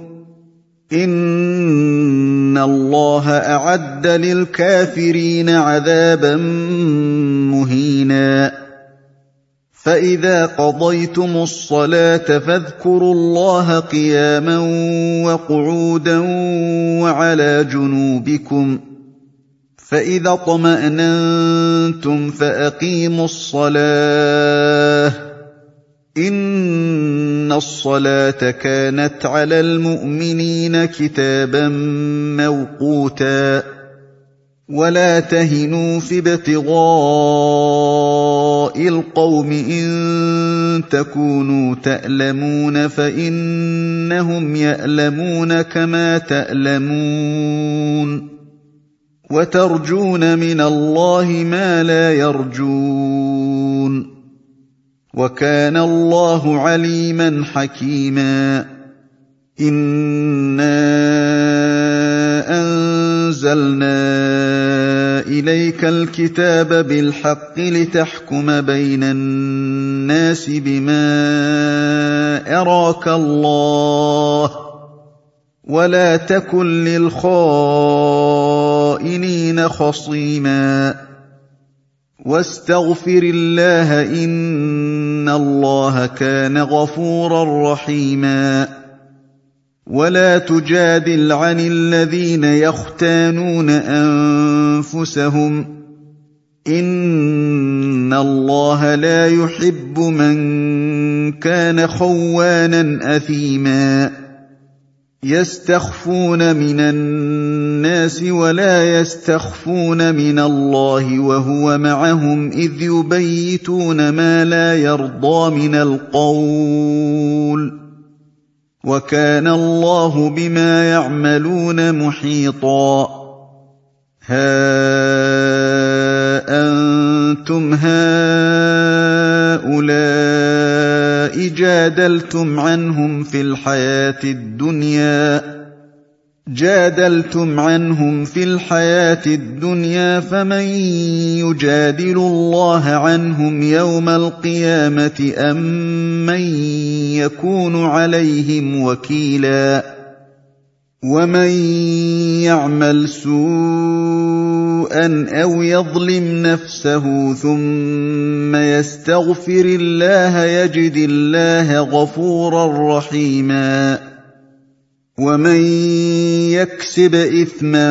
إِنَّ اللَّهَ أَعَدَّ لِلْكَافِرِينَ عَذَابًا مُّهِينًا. فَإِذَا قَضَيْتُمُ الصَّلَاةَ فَاذْكُرُوا اللَّهَ قِيَامًا وَقُعُودًا وَعَلَىٰ جُنُوبِكُمْ ۚ فَإِذَا اطْمَأْنَنتُمْ فَأَقِيمُوا الصَّلَاةَ ۚ إِنَّ الصَّلَاةَ كَانَتْ عَلَى الْمُؤْمِنِينَ كِتَابًا مَّوْقُوتًا. وَلَا تَهِنُوا فِي ابْتِغَاءِ الْقَوْمِ إِن تَكُونُوا تَأْلَمُونَ فَإِنَّهُمْ يَأْلَمُونَ كَمَا تَأْلَمُونَ، وَتَرْجُونَ مِنَ اللَّهِ مَا لَا يَرْجُونَ، وَكَانَ اللَّهُ عَلِيمًا حَكِيمًا. إِنَّا أَنزَلْنَا إِلَيْكَ الْكِتَابَ بِالْحَقِّ لِتَحْكُمَ بَيْنَ النَّاسِ بِمَا أَرَاكَ اللَّهُ ۚ وَلَا تَكُن لِّلْخَائِنِينَ خَصِيمًا. وَاسْتَغْفِرِ اللَّهَ ۖ إِنَّ اللَّهَ كَانَ غَفُورًا رَّحِيمًا. وَلَا تُجَادِلْ عَنِ الَّذِينَ يَخْتَانُونَ أَنفُسَهُمْ ۚ إِنَّ اللَّهَ لَا يُحِبُّ مَن كَانَ خَوَّانًا أَثِيمًا. يَسْتَخْفُونَ مِنَ النَّاسِ وَلَا يَسْتَخْفُونَ مِنَ اللَّهِ وَهُوَ مَعَهُمْ إِذْ يُبَيِّتُونَ مَا لَا يَرْضَىٰ مِنَ الْقَوْلِ ۚ وَكَانَ اللَّهُ بِمَا يَعْمَلُونَ مُحِيطًا. هَا أَنتُمْ هَٰؤُلَاءِ جَادَلْتُمْ عنهم في الحياة الدنيا فمن يجادل الله عنهم يوم القيامة أم من يكون عليهم وكيلا. ومن يعمل سوءا أو يظلم نفسه ثم يستغفر الله يجد الله غفورا رحيما. ومن يكسب إثما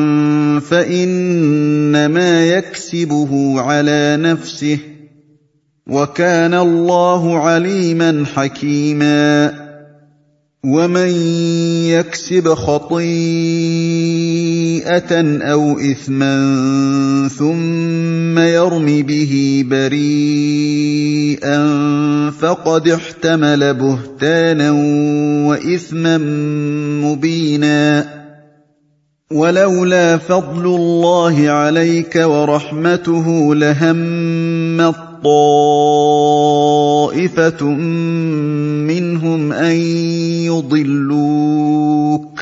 فإنما يكسبه على نفسه، وكان الله عليما حكيما. ومن يكسب خطيئة أو إثما ثم يرم به بريئا فقد احتمل بهتانا وإثما مبينا. ولولا فضل الله عليك ورحمته لهمت طَائِفَةٌ مِّنْهُمْ أَن يُضِلُّوكَ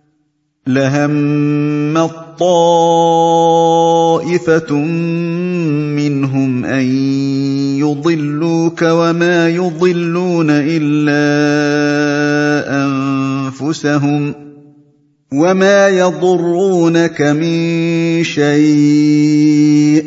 وَمَا يُضِلُّونَ إِلَّا أَنفُسَهُمْ وَمَا يَضُرُّونَكَ مِن شَيْءٍ ۚ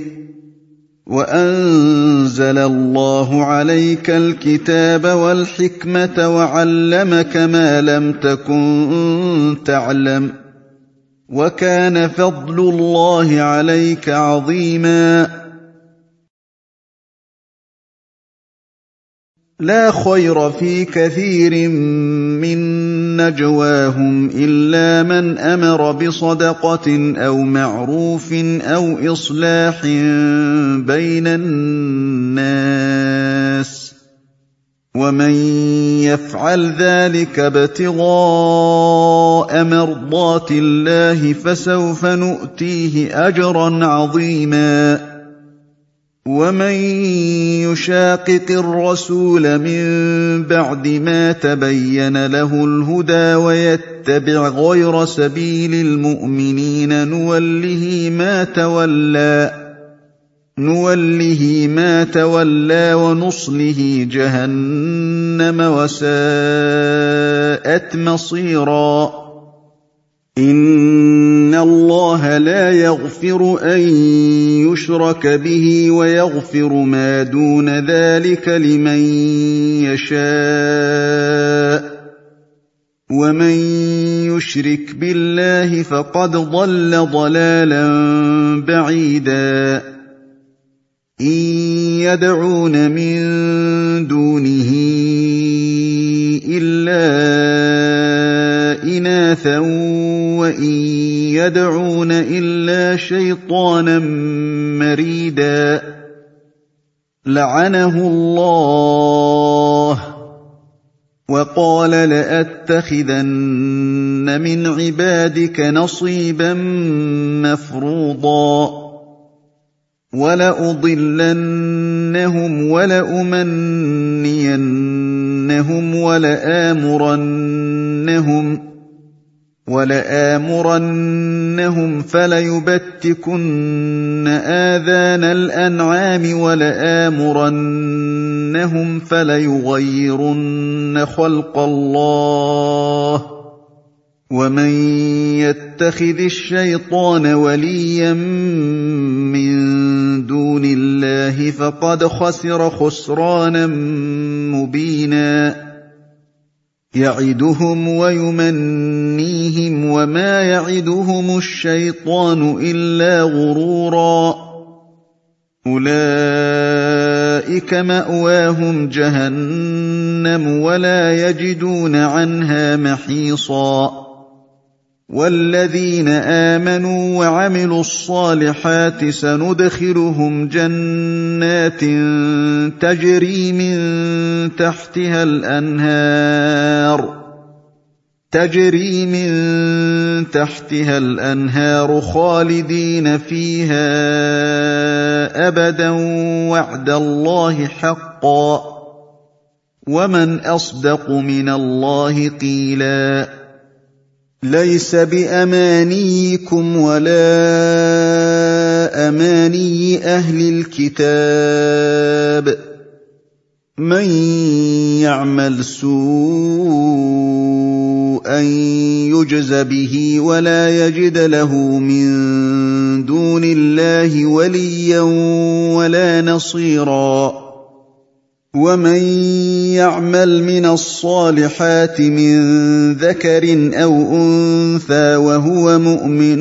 وَأَنزَلَ اللَّهُ عَلَيْكَ الْكِتَابَ وَالْحِكْمَةَ وَعَلَّمَكَ مَا لَمْ تَكُن تَعْلَمُ ۚ وَكَانَ فَضْلُ اللَّهِ عَلَيْكَ عَظِيمًا. لَا خَيْرَ فِي كَثِيرٍ مِّن نَّجْوَاهُمْ إِلَّا مَنْ أَمَرَ بِصَدَقَةٍ أَوْ مَعْرُوفٍ أَوْ إِصْلَاحٍ بَيْنَ النَّاسِ ۚ وَمَن يَفْعَلْ ذَٰلِكَ ابْتِغَاءَ مَرْضَاتِ اللَّهِ فَسَوْفَ نُؤْتِيهِ أَجْرًا عَظِيمًا. وَمَن يُشَاقِقِ الرَّسُولَ مِن بَعْدِ مَا تَبَيَّنَ لَهُ الْهُدَىٰ وَيَتَّبِعْ غَيْرَ سَبِيلِ الْمُؤْمِنِينَ نُوَلِّهِ مَا تَوَلَّىٰ وَنُصْلِهِ جَهَنَّمَ وَسَاءَتْ مَصِيرًا. إِنَّ اللَّهَ لَا يَغْفِرُ أَن يُشْرَكَ بِهِ وَيَغْفِرُ مَا دُونَ ذَٰلِكَ لِمَن يَشَاءُ ۚ وَمَن يُشْرِكْ بِاللَّهِ فَقَدْ ضَلَّ ضَلَالًا بَعِيدًا. إِن يَدْعُونَ مِن دُونِهِ إِلَّا إِنَاثًا وَإِن يَدْعُونَ إِلَّا شَيْطَانًا مَّرِيدًا. لَّعَنَهُ اللَّهُ وَقَالَ لَأَتَّخِذَنَّ مِنْ عِبَادِكَ نَصِيبًا مَّفْرُوضًا وَلَأُضِلَّنَّهُمْ وَلَأُمَنِّيَنَّهُمْ وَلَآمُرَنَّهُمْ فَلَيُبَتِّكُنَّ آذَانَ الْأَنْعَامِ وَلَآمُرَنَّهُمْ فَلَيُغَيِّرُنَّ خَلْقَ اللَّهِ ۚ وَمَن يَتَّخِذِ الشَّيْطَانَ وَلِيًّا مِّن دُونِ اللَّهِ فَقَدْ خَسِرَ خُسْرَانًا مُّبِينًا. يَعِدُهُمْ وَيُمَنِّيهِمْ وَمَا يَعِدُهُمُ الشَّيْطَانُ إِلَّا غُرُورًا. أُولَٰئِكَ مَأْوَاهُمْ جَهَنَّمُ وَلَا يَجِدُونَ عَنْهَا مَحِيصًا. وَالَّذِينَ آمَنُوا وَعَمِلُوا الصَّالِحَاتِ سَنُدْخِلُهُمْ جَنَّاتٍ تَجْرِي مِن تَحْتِهَا الْأَنْهَارُ خَالِدِينَ فِيهَا أَبَدًا ۖ وَعْدَ اللَّهِ حَقًّا ۚ وَمَنْ أَصْدَقُ مِنَ اللَّهِ قِيلًا. لَيْسَ بِأَمَانِيِّكُمْ وَلَا أَمَانِيِّ أَهْلِ الْكِتَابِ ۗ مَن يَعْمَلْ سُوءًا يُجْزَ بِهِ وَلَا يَجِدْ لَهُ مِن دُونِ اللَّهِ وَلِيًّا وَلَا نَصِيرًا. وَمَن يَعْمَلْ مِنَ الصَّالِحَاتِ مِن ذَكَرٍ أَوْ أُنثَىٰ وَهُوَ مُؤْمِنٌ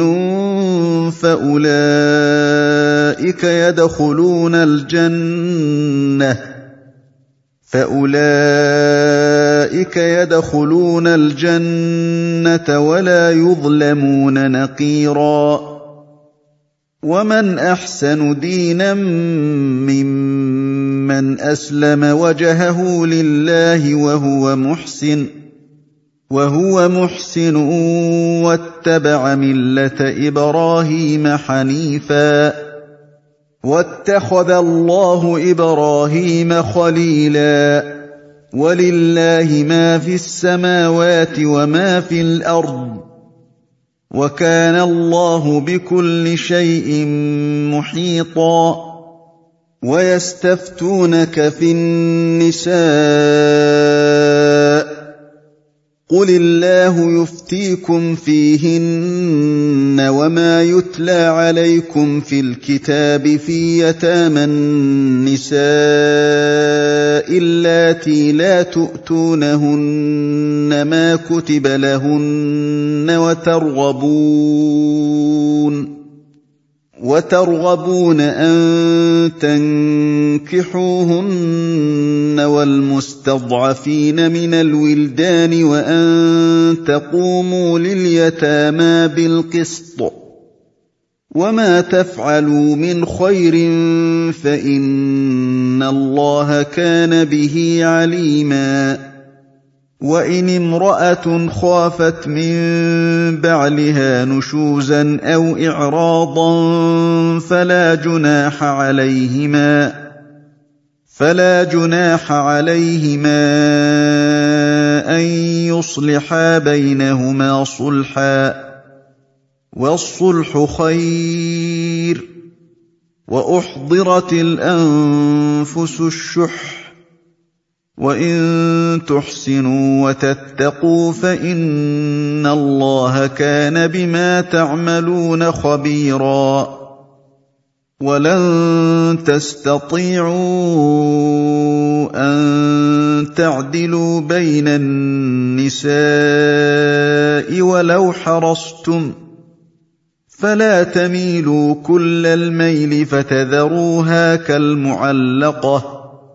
فَأُولَٰئِكَ يَدْخُلُونَ الْجَنَّةَ وَلَا يُظْلَمُونَ نَقِيرًا. وَمَنْ أَحْسَنُ دِينًا مِّمَّنْ أَسْلَمَ وَجْهَهُ لِلَّهِ وَهُوَ مُحْسِنٌ وَاتَّبَعَ مِلَّةَ إِبْرَاهِيمَ حَنِيفًا واتخذ الله إبراهيم خليلا ولله ما في السماوات وما في الأرض وكان الله بكل شيء محيطا ويستفتونك في النساء قل الله يفتيكم فيهن وما يتلى عليكم في الكتاب في يتامى النساء اللاتي لا تؤتونهن ما كتب لهن وترغبون أن تنكحوهن والمستضعفين من الولدان وأن تقوموا لليتامى بالقسط وما تفعلوا من خير فإن الله كان به عليما وإن امرأة خافت من بعلها نشوزا أو إعراضا فلا جناح عليهما أن يصلحا بينهما صلحا والصلح خير وأحضرت الأنفس الشح وإن تحسنوا وتتقوا فإن الله كان بما تعملون خبيرا ولن تستطيعوا أن تعدلوا بين النساء ولو حرصتم فلا تميلوا كل الميل فتذروها كالمعلقة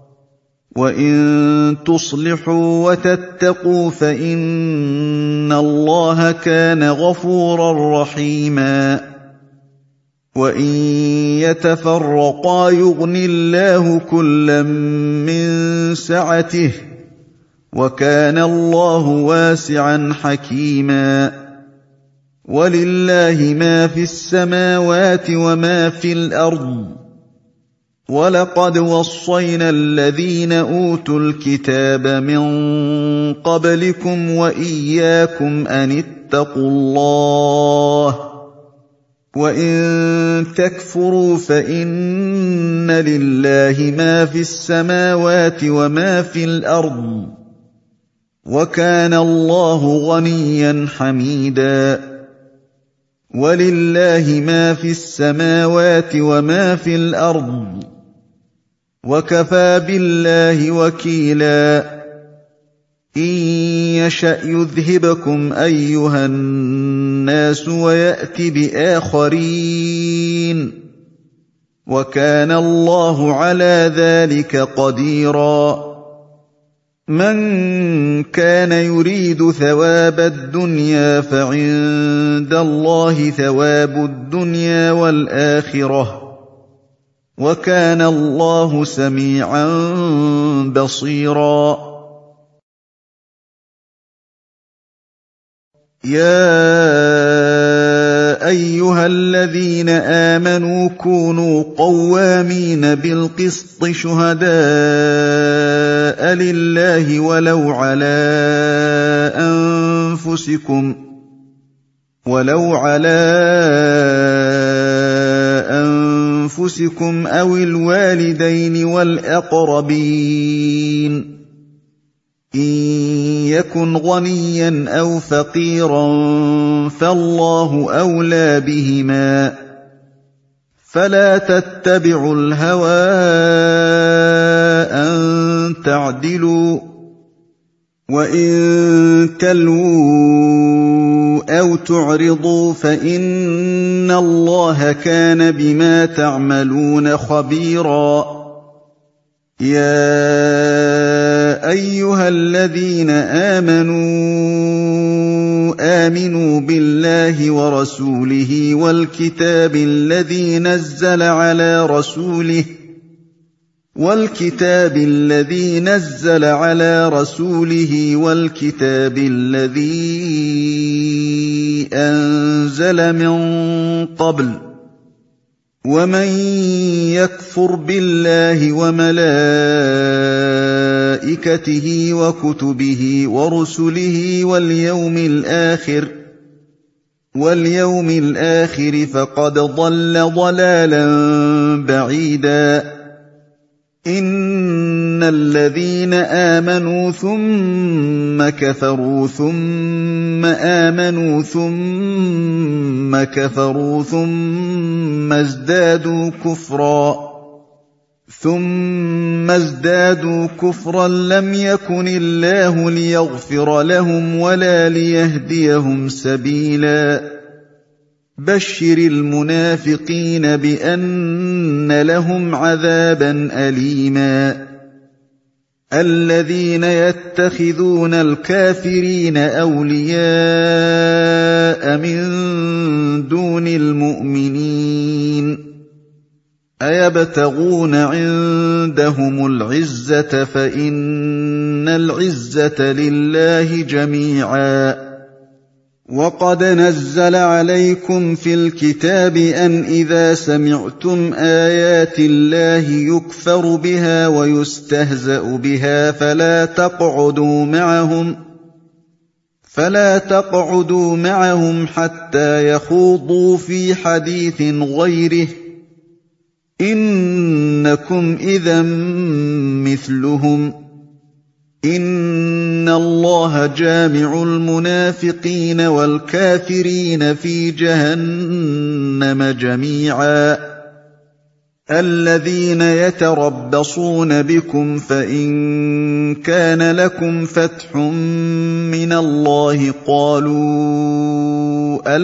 وإن تصلحوا وتتقوا فإن الله كان غفورا رحيما وإن يتفرقا يغن الله كلا من سعته وكان الله واسعا حكيما ولله ما في السماوات وما في الأرض ولقد وصينا الذين أوتوا الكتاب من قبلكم وإياكم أن اتقوا الله وإن تكفروا فإن لله ما في السماوات وما في الأرض وكان الله غنيا حميدا ولله ما في السماوات وما في الأرض وكفى بالله وكيلا إن يشأ يذهبكم أيها الناس ويأت بآخرين وكان الله على ذلك قديرا من كان يريد ثواب الدنيا فعند الله ثواب الدنيا والآخرة وكان الله سميعا بصيرا يا أيها الذين آمنوا كونوا قوامين بالقسط شهداء لله ولو على أنفسكم أو الوالدين والأقربين إن يكن غنيا أو فقيرا فالله أولى بهما فلا تتبعوا الهوى أن تعدلوا وإن تلووا أو تعرضوا فإن الله كان بما تعملون خبيرا يا أيها الذين آمنوا بالله ورسوله والكتاب الذي نزل على رسوله والكتاب الذي أنزل من قبل ومن يكفر بالله وملائكته وكتبه ورسله واليوم الآخر فقد ضل ضلالا بعيدا إن الذين آمنوا ثم كفروا ثم آمنوا ثم كفروا ثم ازدادوا كفرا لم يكن الله ليغفر لهم ولا ليهديهم سبيلا بشر المنافقين بأن لهم عذابا أليما الذين يتخذون الكافرين أولياء من دون المؤمنين أيبتغون عندهم العزة فإن العزة لله جميعا وقد نزل عليكم في الكتاب أن إذا سمعتم آيات الله يكفر بها ويستهزأ بها فلا تقعدوا معهم حتى يخوضوا في حديث غيره إنكم إذا مثلهم إن الله جامع المنافقين والكافرين في جهنم جميعا الذين يتربصون بكم فإن كان لكم فتح من الله قالوا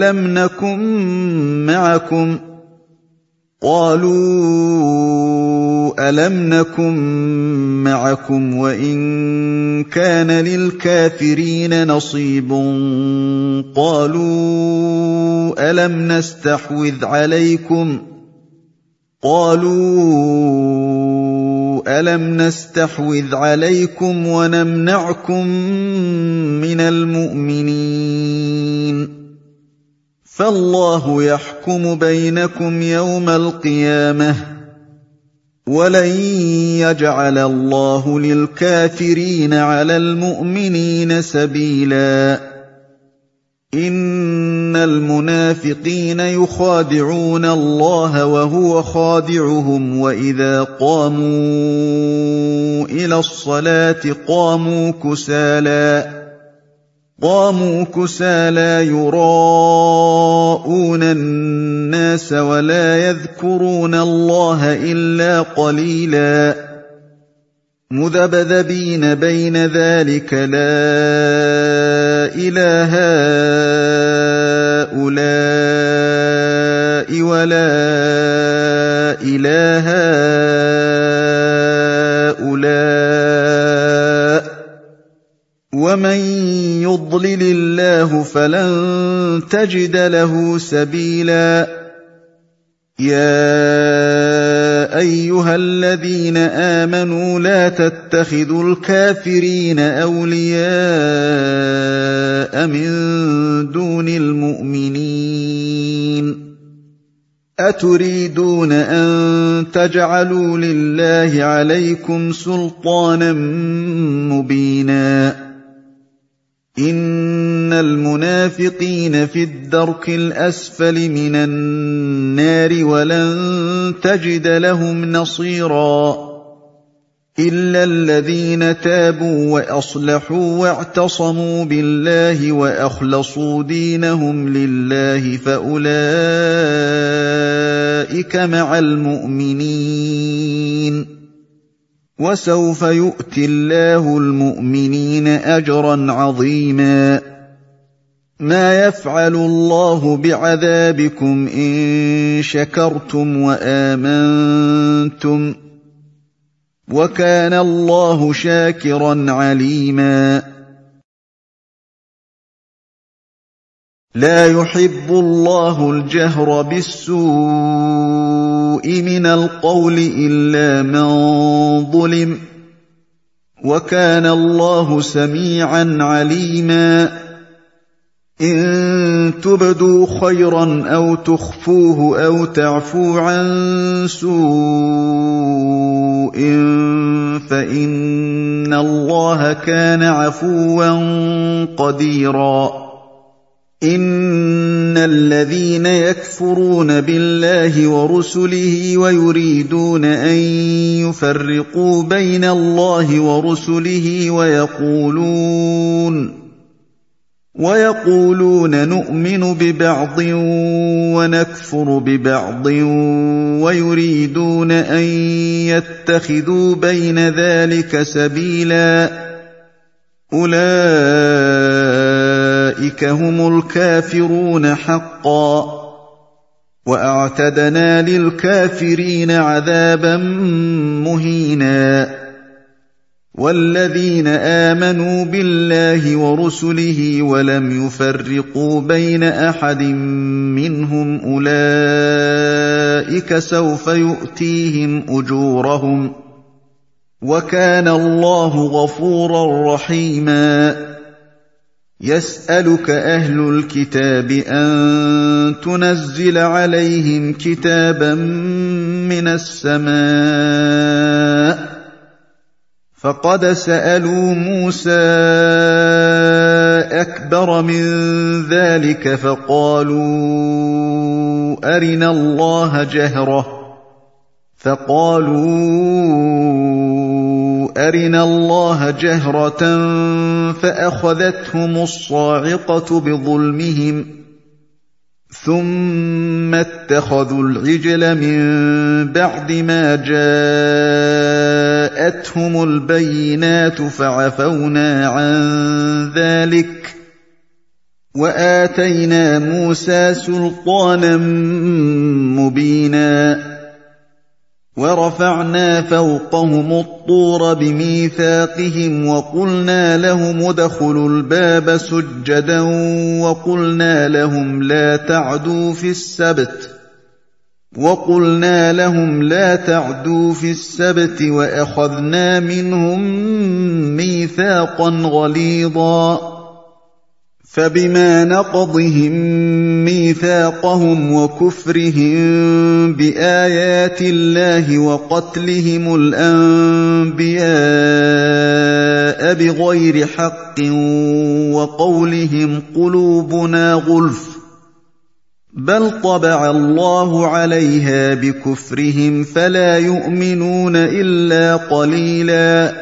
ألم نكن معكم وإن كان للكافرين نصيب قالوا ألم نستحوذ عليكم ونمنعكم من المؤمنين فالله يحكم بينكم يوم القيامة ولن يجعل الله للكافرين على المؤمنين سبيلا إن المنافقين يخادعون الله وهو خادعهم وإذا قاموا إلى الصلاة قاموا كسالى يراءون الناس ولا يذكرون الله إلا قليلا مذبذبين بين ذلك لا إله هؤلاء ولا إله هؤلاء ومن يضلل الله فلن تجد له سبيلا يا أيها الذين آمنوا لا تتخذوا الكافرين أولياء من دون المؤمنين أتريدون أن تجعلوا لله عليكم سلطانا مبينا إن المنافقين في الدرك الأسفل من النار ولن تجد لهم نصيرا إلا الذين تابوا وأصلحوا واعتصموا بالله وأخلصوا دينهم لله فأولئك مع المؤمنين وسوف يؤتي الله المؤمنين أجرا عظيما ما يفعل الله بعذابكم إن شكرتم وآمنتم وكان الله شاكرا عليما لا يحب الله الجهر بالسوء من القول إلا من ظلم وكان الله سميعا عليما إن تبدوا خيرا أو تخفوه أو تعفوا عن سوء فإن الله كان عفوا قديرا إن الذين يكفرون بالله ورسله ويريدون أن يفرقوا بين الله ورسله ويقولون نؤمن ببعض ونكفر ببعض ويريدون أن يتخذوا بين ذلك سبيلا أولئك هم الكافرون حقا وأعتدنا للكافرين عذابا مهينا والذين آمنوا بالله ورسله ولم يفرقوا بين أحد منهم أولئك سوف يؤتيهم أجورهم وكان الله غفورا رحيما يسألك أهل الكتاب أن تنزل عليهم كتابا من السماء فقد سألوا موسى أكبر من ذلك فقالوا أرنا الله جهرة فأخذتهم الصاعقة بظلمهم ثم اتخذوا العجل من بعد ما جاءتهم البينات فعفونا عن ذلك وآتينا موسى سلطانا مبينا ورفعنا فوقهم الطور بميثاقهم وقلنا لهم ادخلوا الباب سجدا وقلنا لهم لا تعدوا في السبت وأخذنا منهم ميثاقا غليظا فبما نقضهم ميثاقهم وكفرهم بآيات الله وقتلهم الأنبياء بغير حق وقولهم قلوبنا غلف بل طبع الله عليها بكفرهم فلا يؤمنون إلا قليلا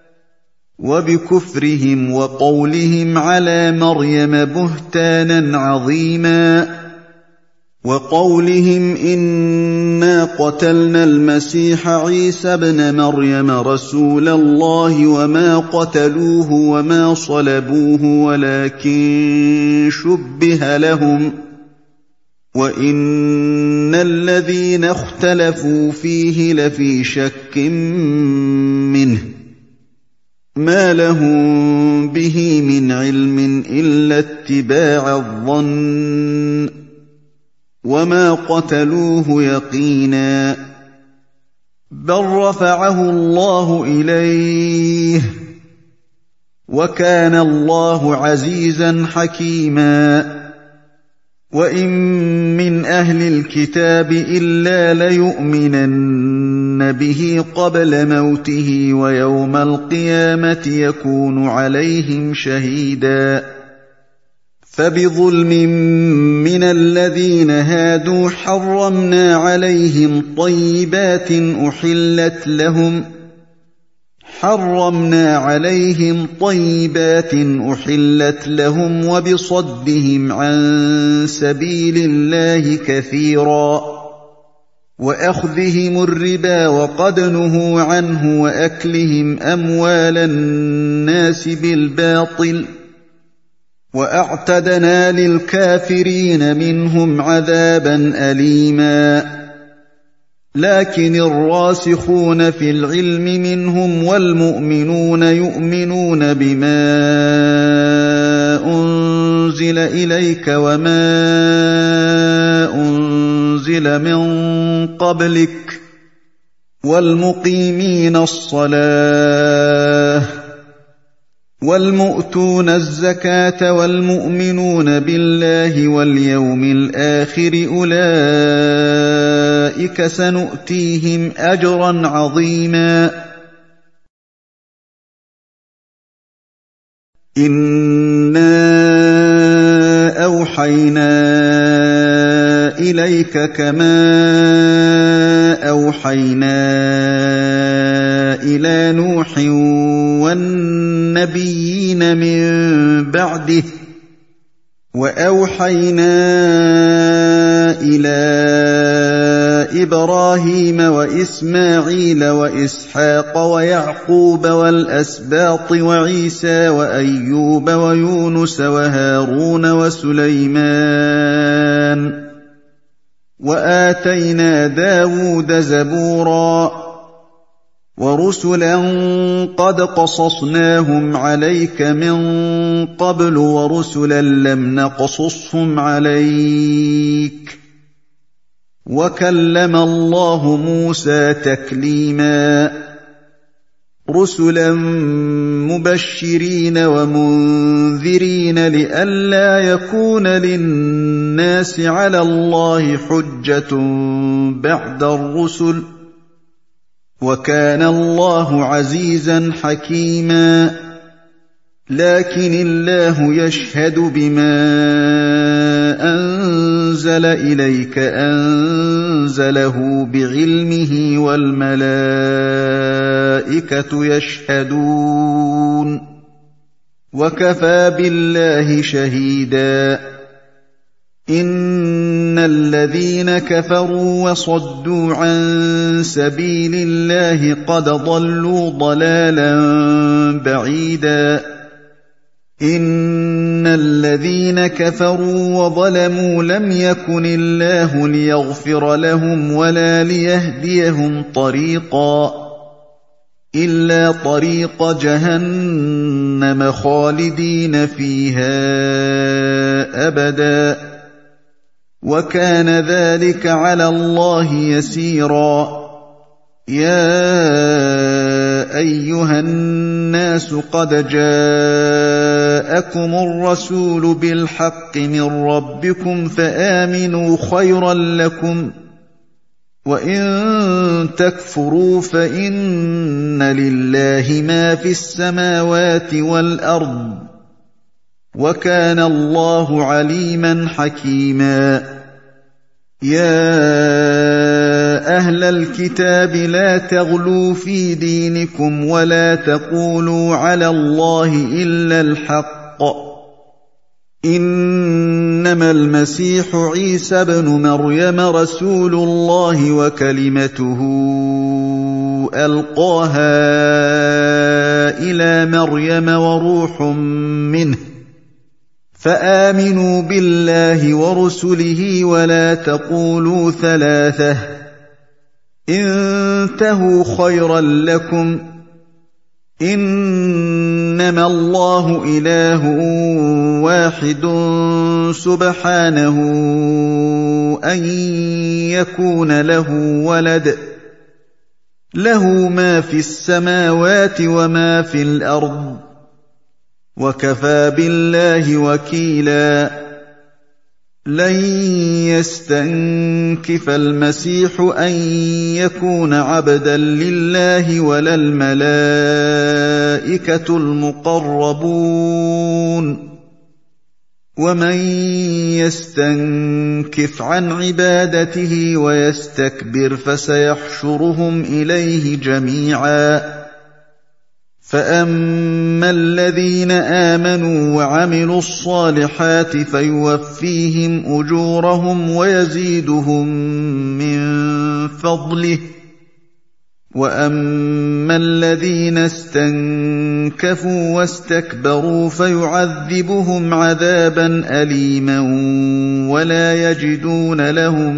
وبكفرهم وقولهم على مريم بهتانا عظيما وقولهم إنا قتلنا المسيح عيسى ابن مريم رسول الله وما قتلوه وما صلبوه ولكن شبه لهم وإن الذين اختلفوا فيه لفي شك منه ما لهم به من علم إلا اتباع الظن وما قتلوه يقينا بل رفعه الله إليه وكان الله عزيزا حكيما وإن من أهل الكتاب إلا ليؤمنن به قبل موته ويوم القيامة يكون عليهم شهيدا فبظلم من الذين هادوا حرمنا عليهم طيبات أحلت لهم وبصدهم عن سبيل الله كثيرا وأخذهم الربا وقد نهوا عنه وأكلهم أموال الناس بالباطل وأعتدنا للكافرين منهم عذابا أليما لكن الراسخون في العلم منهم والمؤمنون يؤمنون بما أنزل إليك وما أنزل من قبلك والمقيمين الصلاة وَالْمُؤْتُونَ الزَّكَاةَ وَالْمُؤْمِنُونَ بِاللَّهِ وَالْيَوْمِ الْآخِرِ أُولَٰئِكَ سَنُؤْتِيهِمْ أَجْرًا عَظِيمًا إِنَّا أَوْحَيْنَا إِلَيْكَ كَمَا أَوْحَيْنَا إِلَىٰ نُوحٍ وَالنَّبِيِّينَ مِن بَعْدِهِ وَأَوْحَيْنَا إِلَىٰ إِبْرَاهِيمَ وَإِسْمَاعِيلَ وَإِسْحَاقَ وَيَعْقُوبَ وَالْأَسْبَاطِ وَعِيسَىٰ وَأَيُّوبَ وَيُونُسَ وَهَارُونَ وَسُلَيْمَانَ وَآتَيْنَا دَاوُودَ زَبُورًا وَرُسُلًا قَدْ قَصَصْنَاهُمْ عَلَيْكَ مِن قَبْلُ وَرُسُلًا لَّمْ نَقْصُصْهُمْ عَلَيْكَ وَكَلَّمَ اللَّهُ مُوسَىٰ تَكْلِيمًا رُسُلًا مُّبَشِّرِينَ وَمُنذِرِينَ لِئَلَّا يَكُونَ لِلنَّاسِ عَلَى اللَّهِ حُجَّةٌ بَعْدَ الرُّسُلِ ۚ وَكَانَ اللَّهُ عَزِيزًا حَكِيمًا لَّٰكِنِ اللَّهُ يَشْهَدُ بِمَا أَنزَلَ إِلَيْكَ أَنزَلَهُ بِعِلْمِهِ وَالْمَلَائِكَةُ يَشْهَدُونَ ۚ وَكَفَىٰ بِاللَّهِ شَهِيدًا إِنَّ الَّذِينَ كَفَرُوا وَصَدُّوا عَن سَبِيلِ اللَّهِ قَدْ ضَلُّوا ضَلَالًا بَعِيدًا إِنَّ الَّذِينَ كَفَرُوا وَظَلَمُوا لَمْ يَكُنِ اللَّهُ لِيَغْفِرَ لَهُمْ وَلَا لِيَهْدِيَهُمْ طَرِيقًا إِلَّا طَرِيقَ جَهَنَّمَ خَالِدِينَ فِيهَا أَبَدًا ۚ وَكَانَ ذَٰلِكَ عَلَى اللَّهِ يَسِيرًا يَا أَيُّهَا النَّاسُ قَدْ جَاءَكُمُ الرَّسُولُ بِالْحَقِّ مِن رَّبِّكُمْ فَآمِنُوا خَيْرًا لَّكُمْ ۚ وَإِن تَكْفُرُوا فَإِنَّ لِلَّهِ مَا فِي السَّمَاوَاتِ وَالْأَرْضِ ۚ وَكَانَ اللَّهُ عَلِيمًا حَكِيمًا يَا أَهْلَ الْكِتَابِ لَا تَغْلُوا فِي دِينِكُمْ وَلَا تَقُولُوا عَلَى اللَّهِ إِلَّا الْحَقَّ ۚ إِنَّمَا الْمَسِيحُ عِيسَى ابْنُ مَرْيَمَ رَسُولُ اللَّهِ وَكَلِمَتُهُ أَلْقَاهَا إِلَىٰ مَرْيَمَ وَرُوحٌ مِّنْهُ ۖ فَآمِنُوا بِاللَّهِ وَرُسُلِهِ وَلَا تَقُولُوا ثَلَاثَةٌ ۚ انتهوا خَيْرًا لَّكُمْ ۚ إِنَّمَا اللَّهُ إِلَٰهٌ وَاحِدٌ سُبْحَانَهُ أَن يَكُونَ لَهُ وَلَدٌ ۘ لَّهُ مَا فِي السَّمَاوَاتِ وَمَا فِي الْأَرْضِ ۚ وَكَفَىٰ بِاللَّهِ وَكِيلًا لَّن يَسْتَنكِفَ الْمَسِيحُ أَن يَكُونَ عَبْدًا لِّلَّهِ وَلَا الْمَلَائِكَةُ الْمُقَرَّبُونَ ۚ وَمَن يَسْتَنكِفْ عَنْ عِبَادَتِهِ وَيَسْتَكْبِرْ فَسَيَحْشُرُهُمْ إِلَيْهِ جَمِيعًا فَأَمَّا الَّذِينَ آمَنُوا وَعَمِلُوا الصَّالِحَاتِ فَيُوَفِّيهِمْ أُجُورَهُمْ وَيَزِيدُهُم مِّن فَضْلِهِ ۖ وَأَمَّا الَّذِينَ اسْتَنكَفُوا وَاسْتَكْبَرُوا فَيُعَذِّبُهُمْ عَذَابًا أَلِيمًا وَلَا يَجِدُونَ لَهُم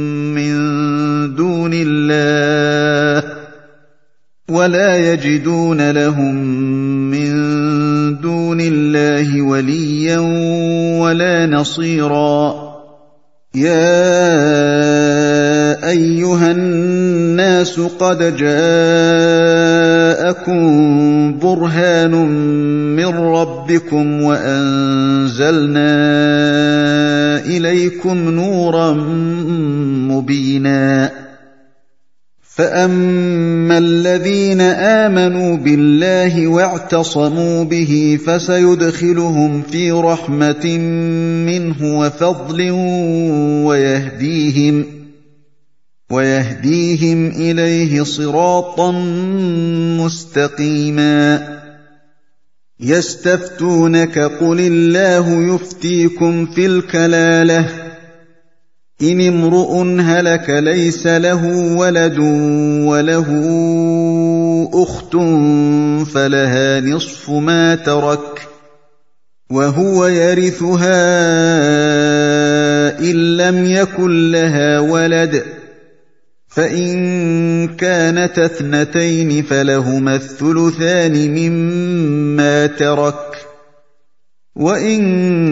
مِّن دُونِ اللَّهِ وَلِيًّا وَلَا نَصِيرًا يَا أَيُّهَا النَّاسُ قَدْ جَاءَكُم بُرْهَانٌ مِّن رَّبِّكُمْ وَأَنزَلْنَا إِلَيْكُمْ نُورًا مُّبِينًا فَأَمَّا الَّذِينَ آمَنُوا بِاللَّهِ وَاعْتَصَمُوا بِهِ فَسَيُدْخِلُهُمْ فِي رَحْمَةٍ مِّنْهُ وَفَضْلٍ وَيَهْدِيهِمْ إِلَيْهِ صِرَاطًا مُّسْتَقِيمًا يَسْتَفْتُونَكَ قُلِ اللَّهُ يُفْتِيكُمْ فِي الْكَلَالَةِ إِنِ امْرُؤٌ هَلَكَ لَيْسَ لَهُ وَلَدٌ وَلَهُ أُخْتٌ فَلَهَا نِصْفُ مَا تَرَكَ وَهُوَ يَرِثُهَا إِن لَّمْ يَكُن لَّهَا وَلَدٌ فَإِن كَانَتَا اثْنَتَيْنِ فَلَهُمَا الثُّلُثَانِ مِمَّا تَرَكَ وَإِن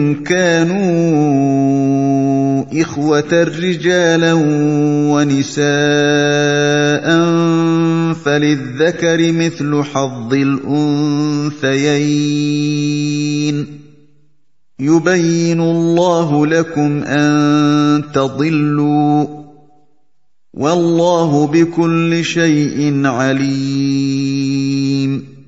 كَانُوا إِخْوَةً رِّجَالًا وَنِسَاءً فَلِلذَّكَرِ مِثْلُ حَظِّ الْأُنثَيَيْنِ يُبَيِّنُ اللَّهُ لَكُمْ أَن تَضِلُّوا وَاللَّهُ بِكُلِّ شَيْءٍ عَلِيمٌ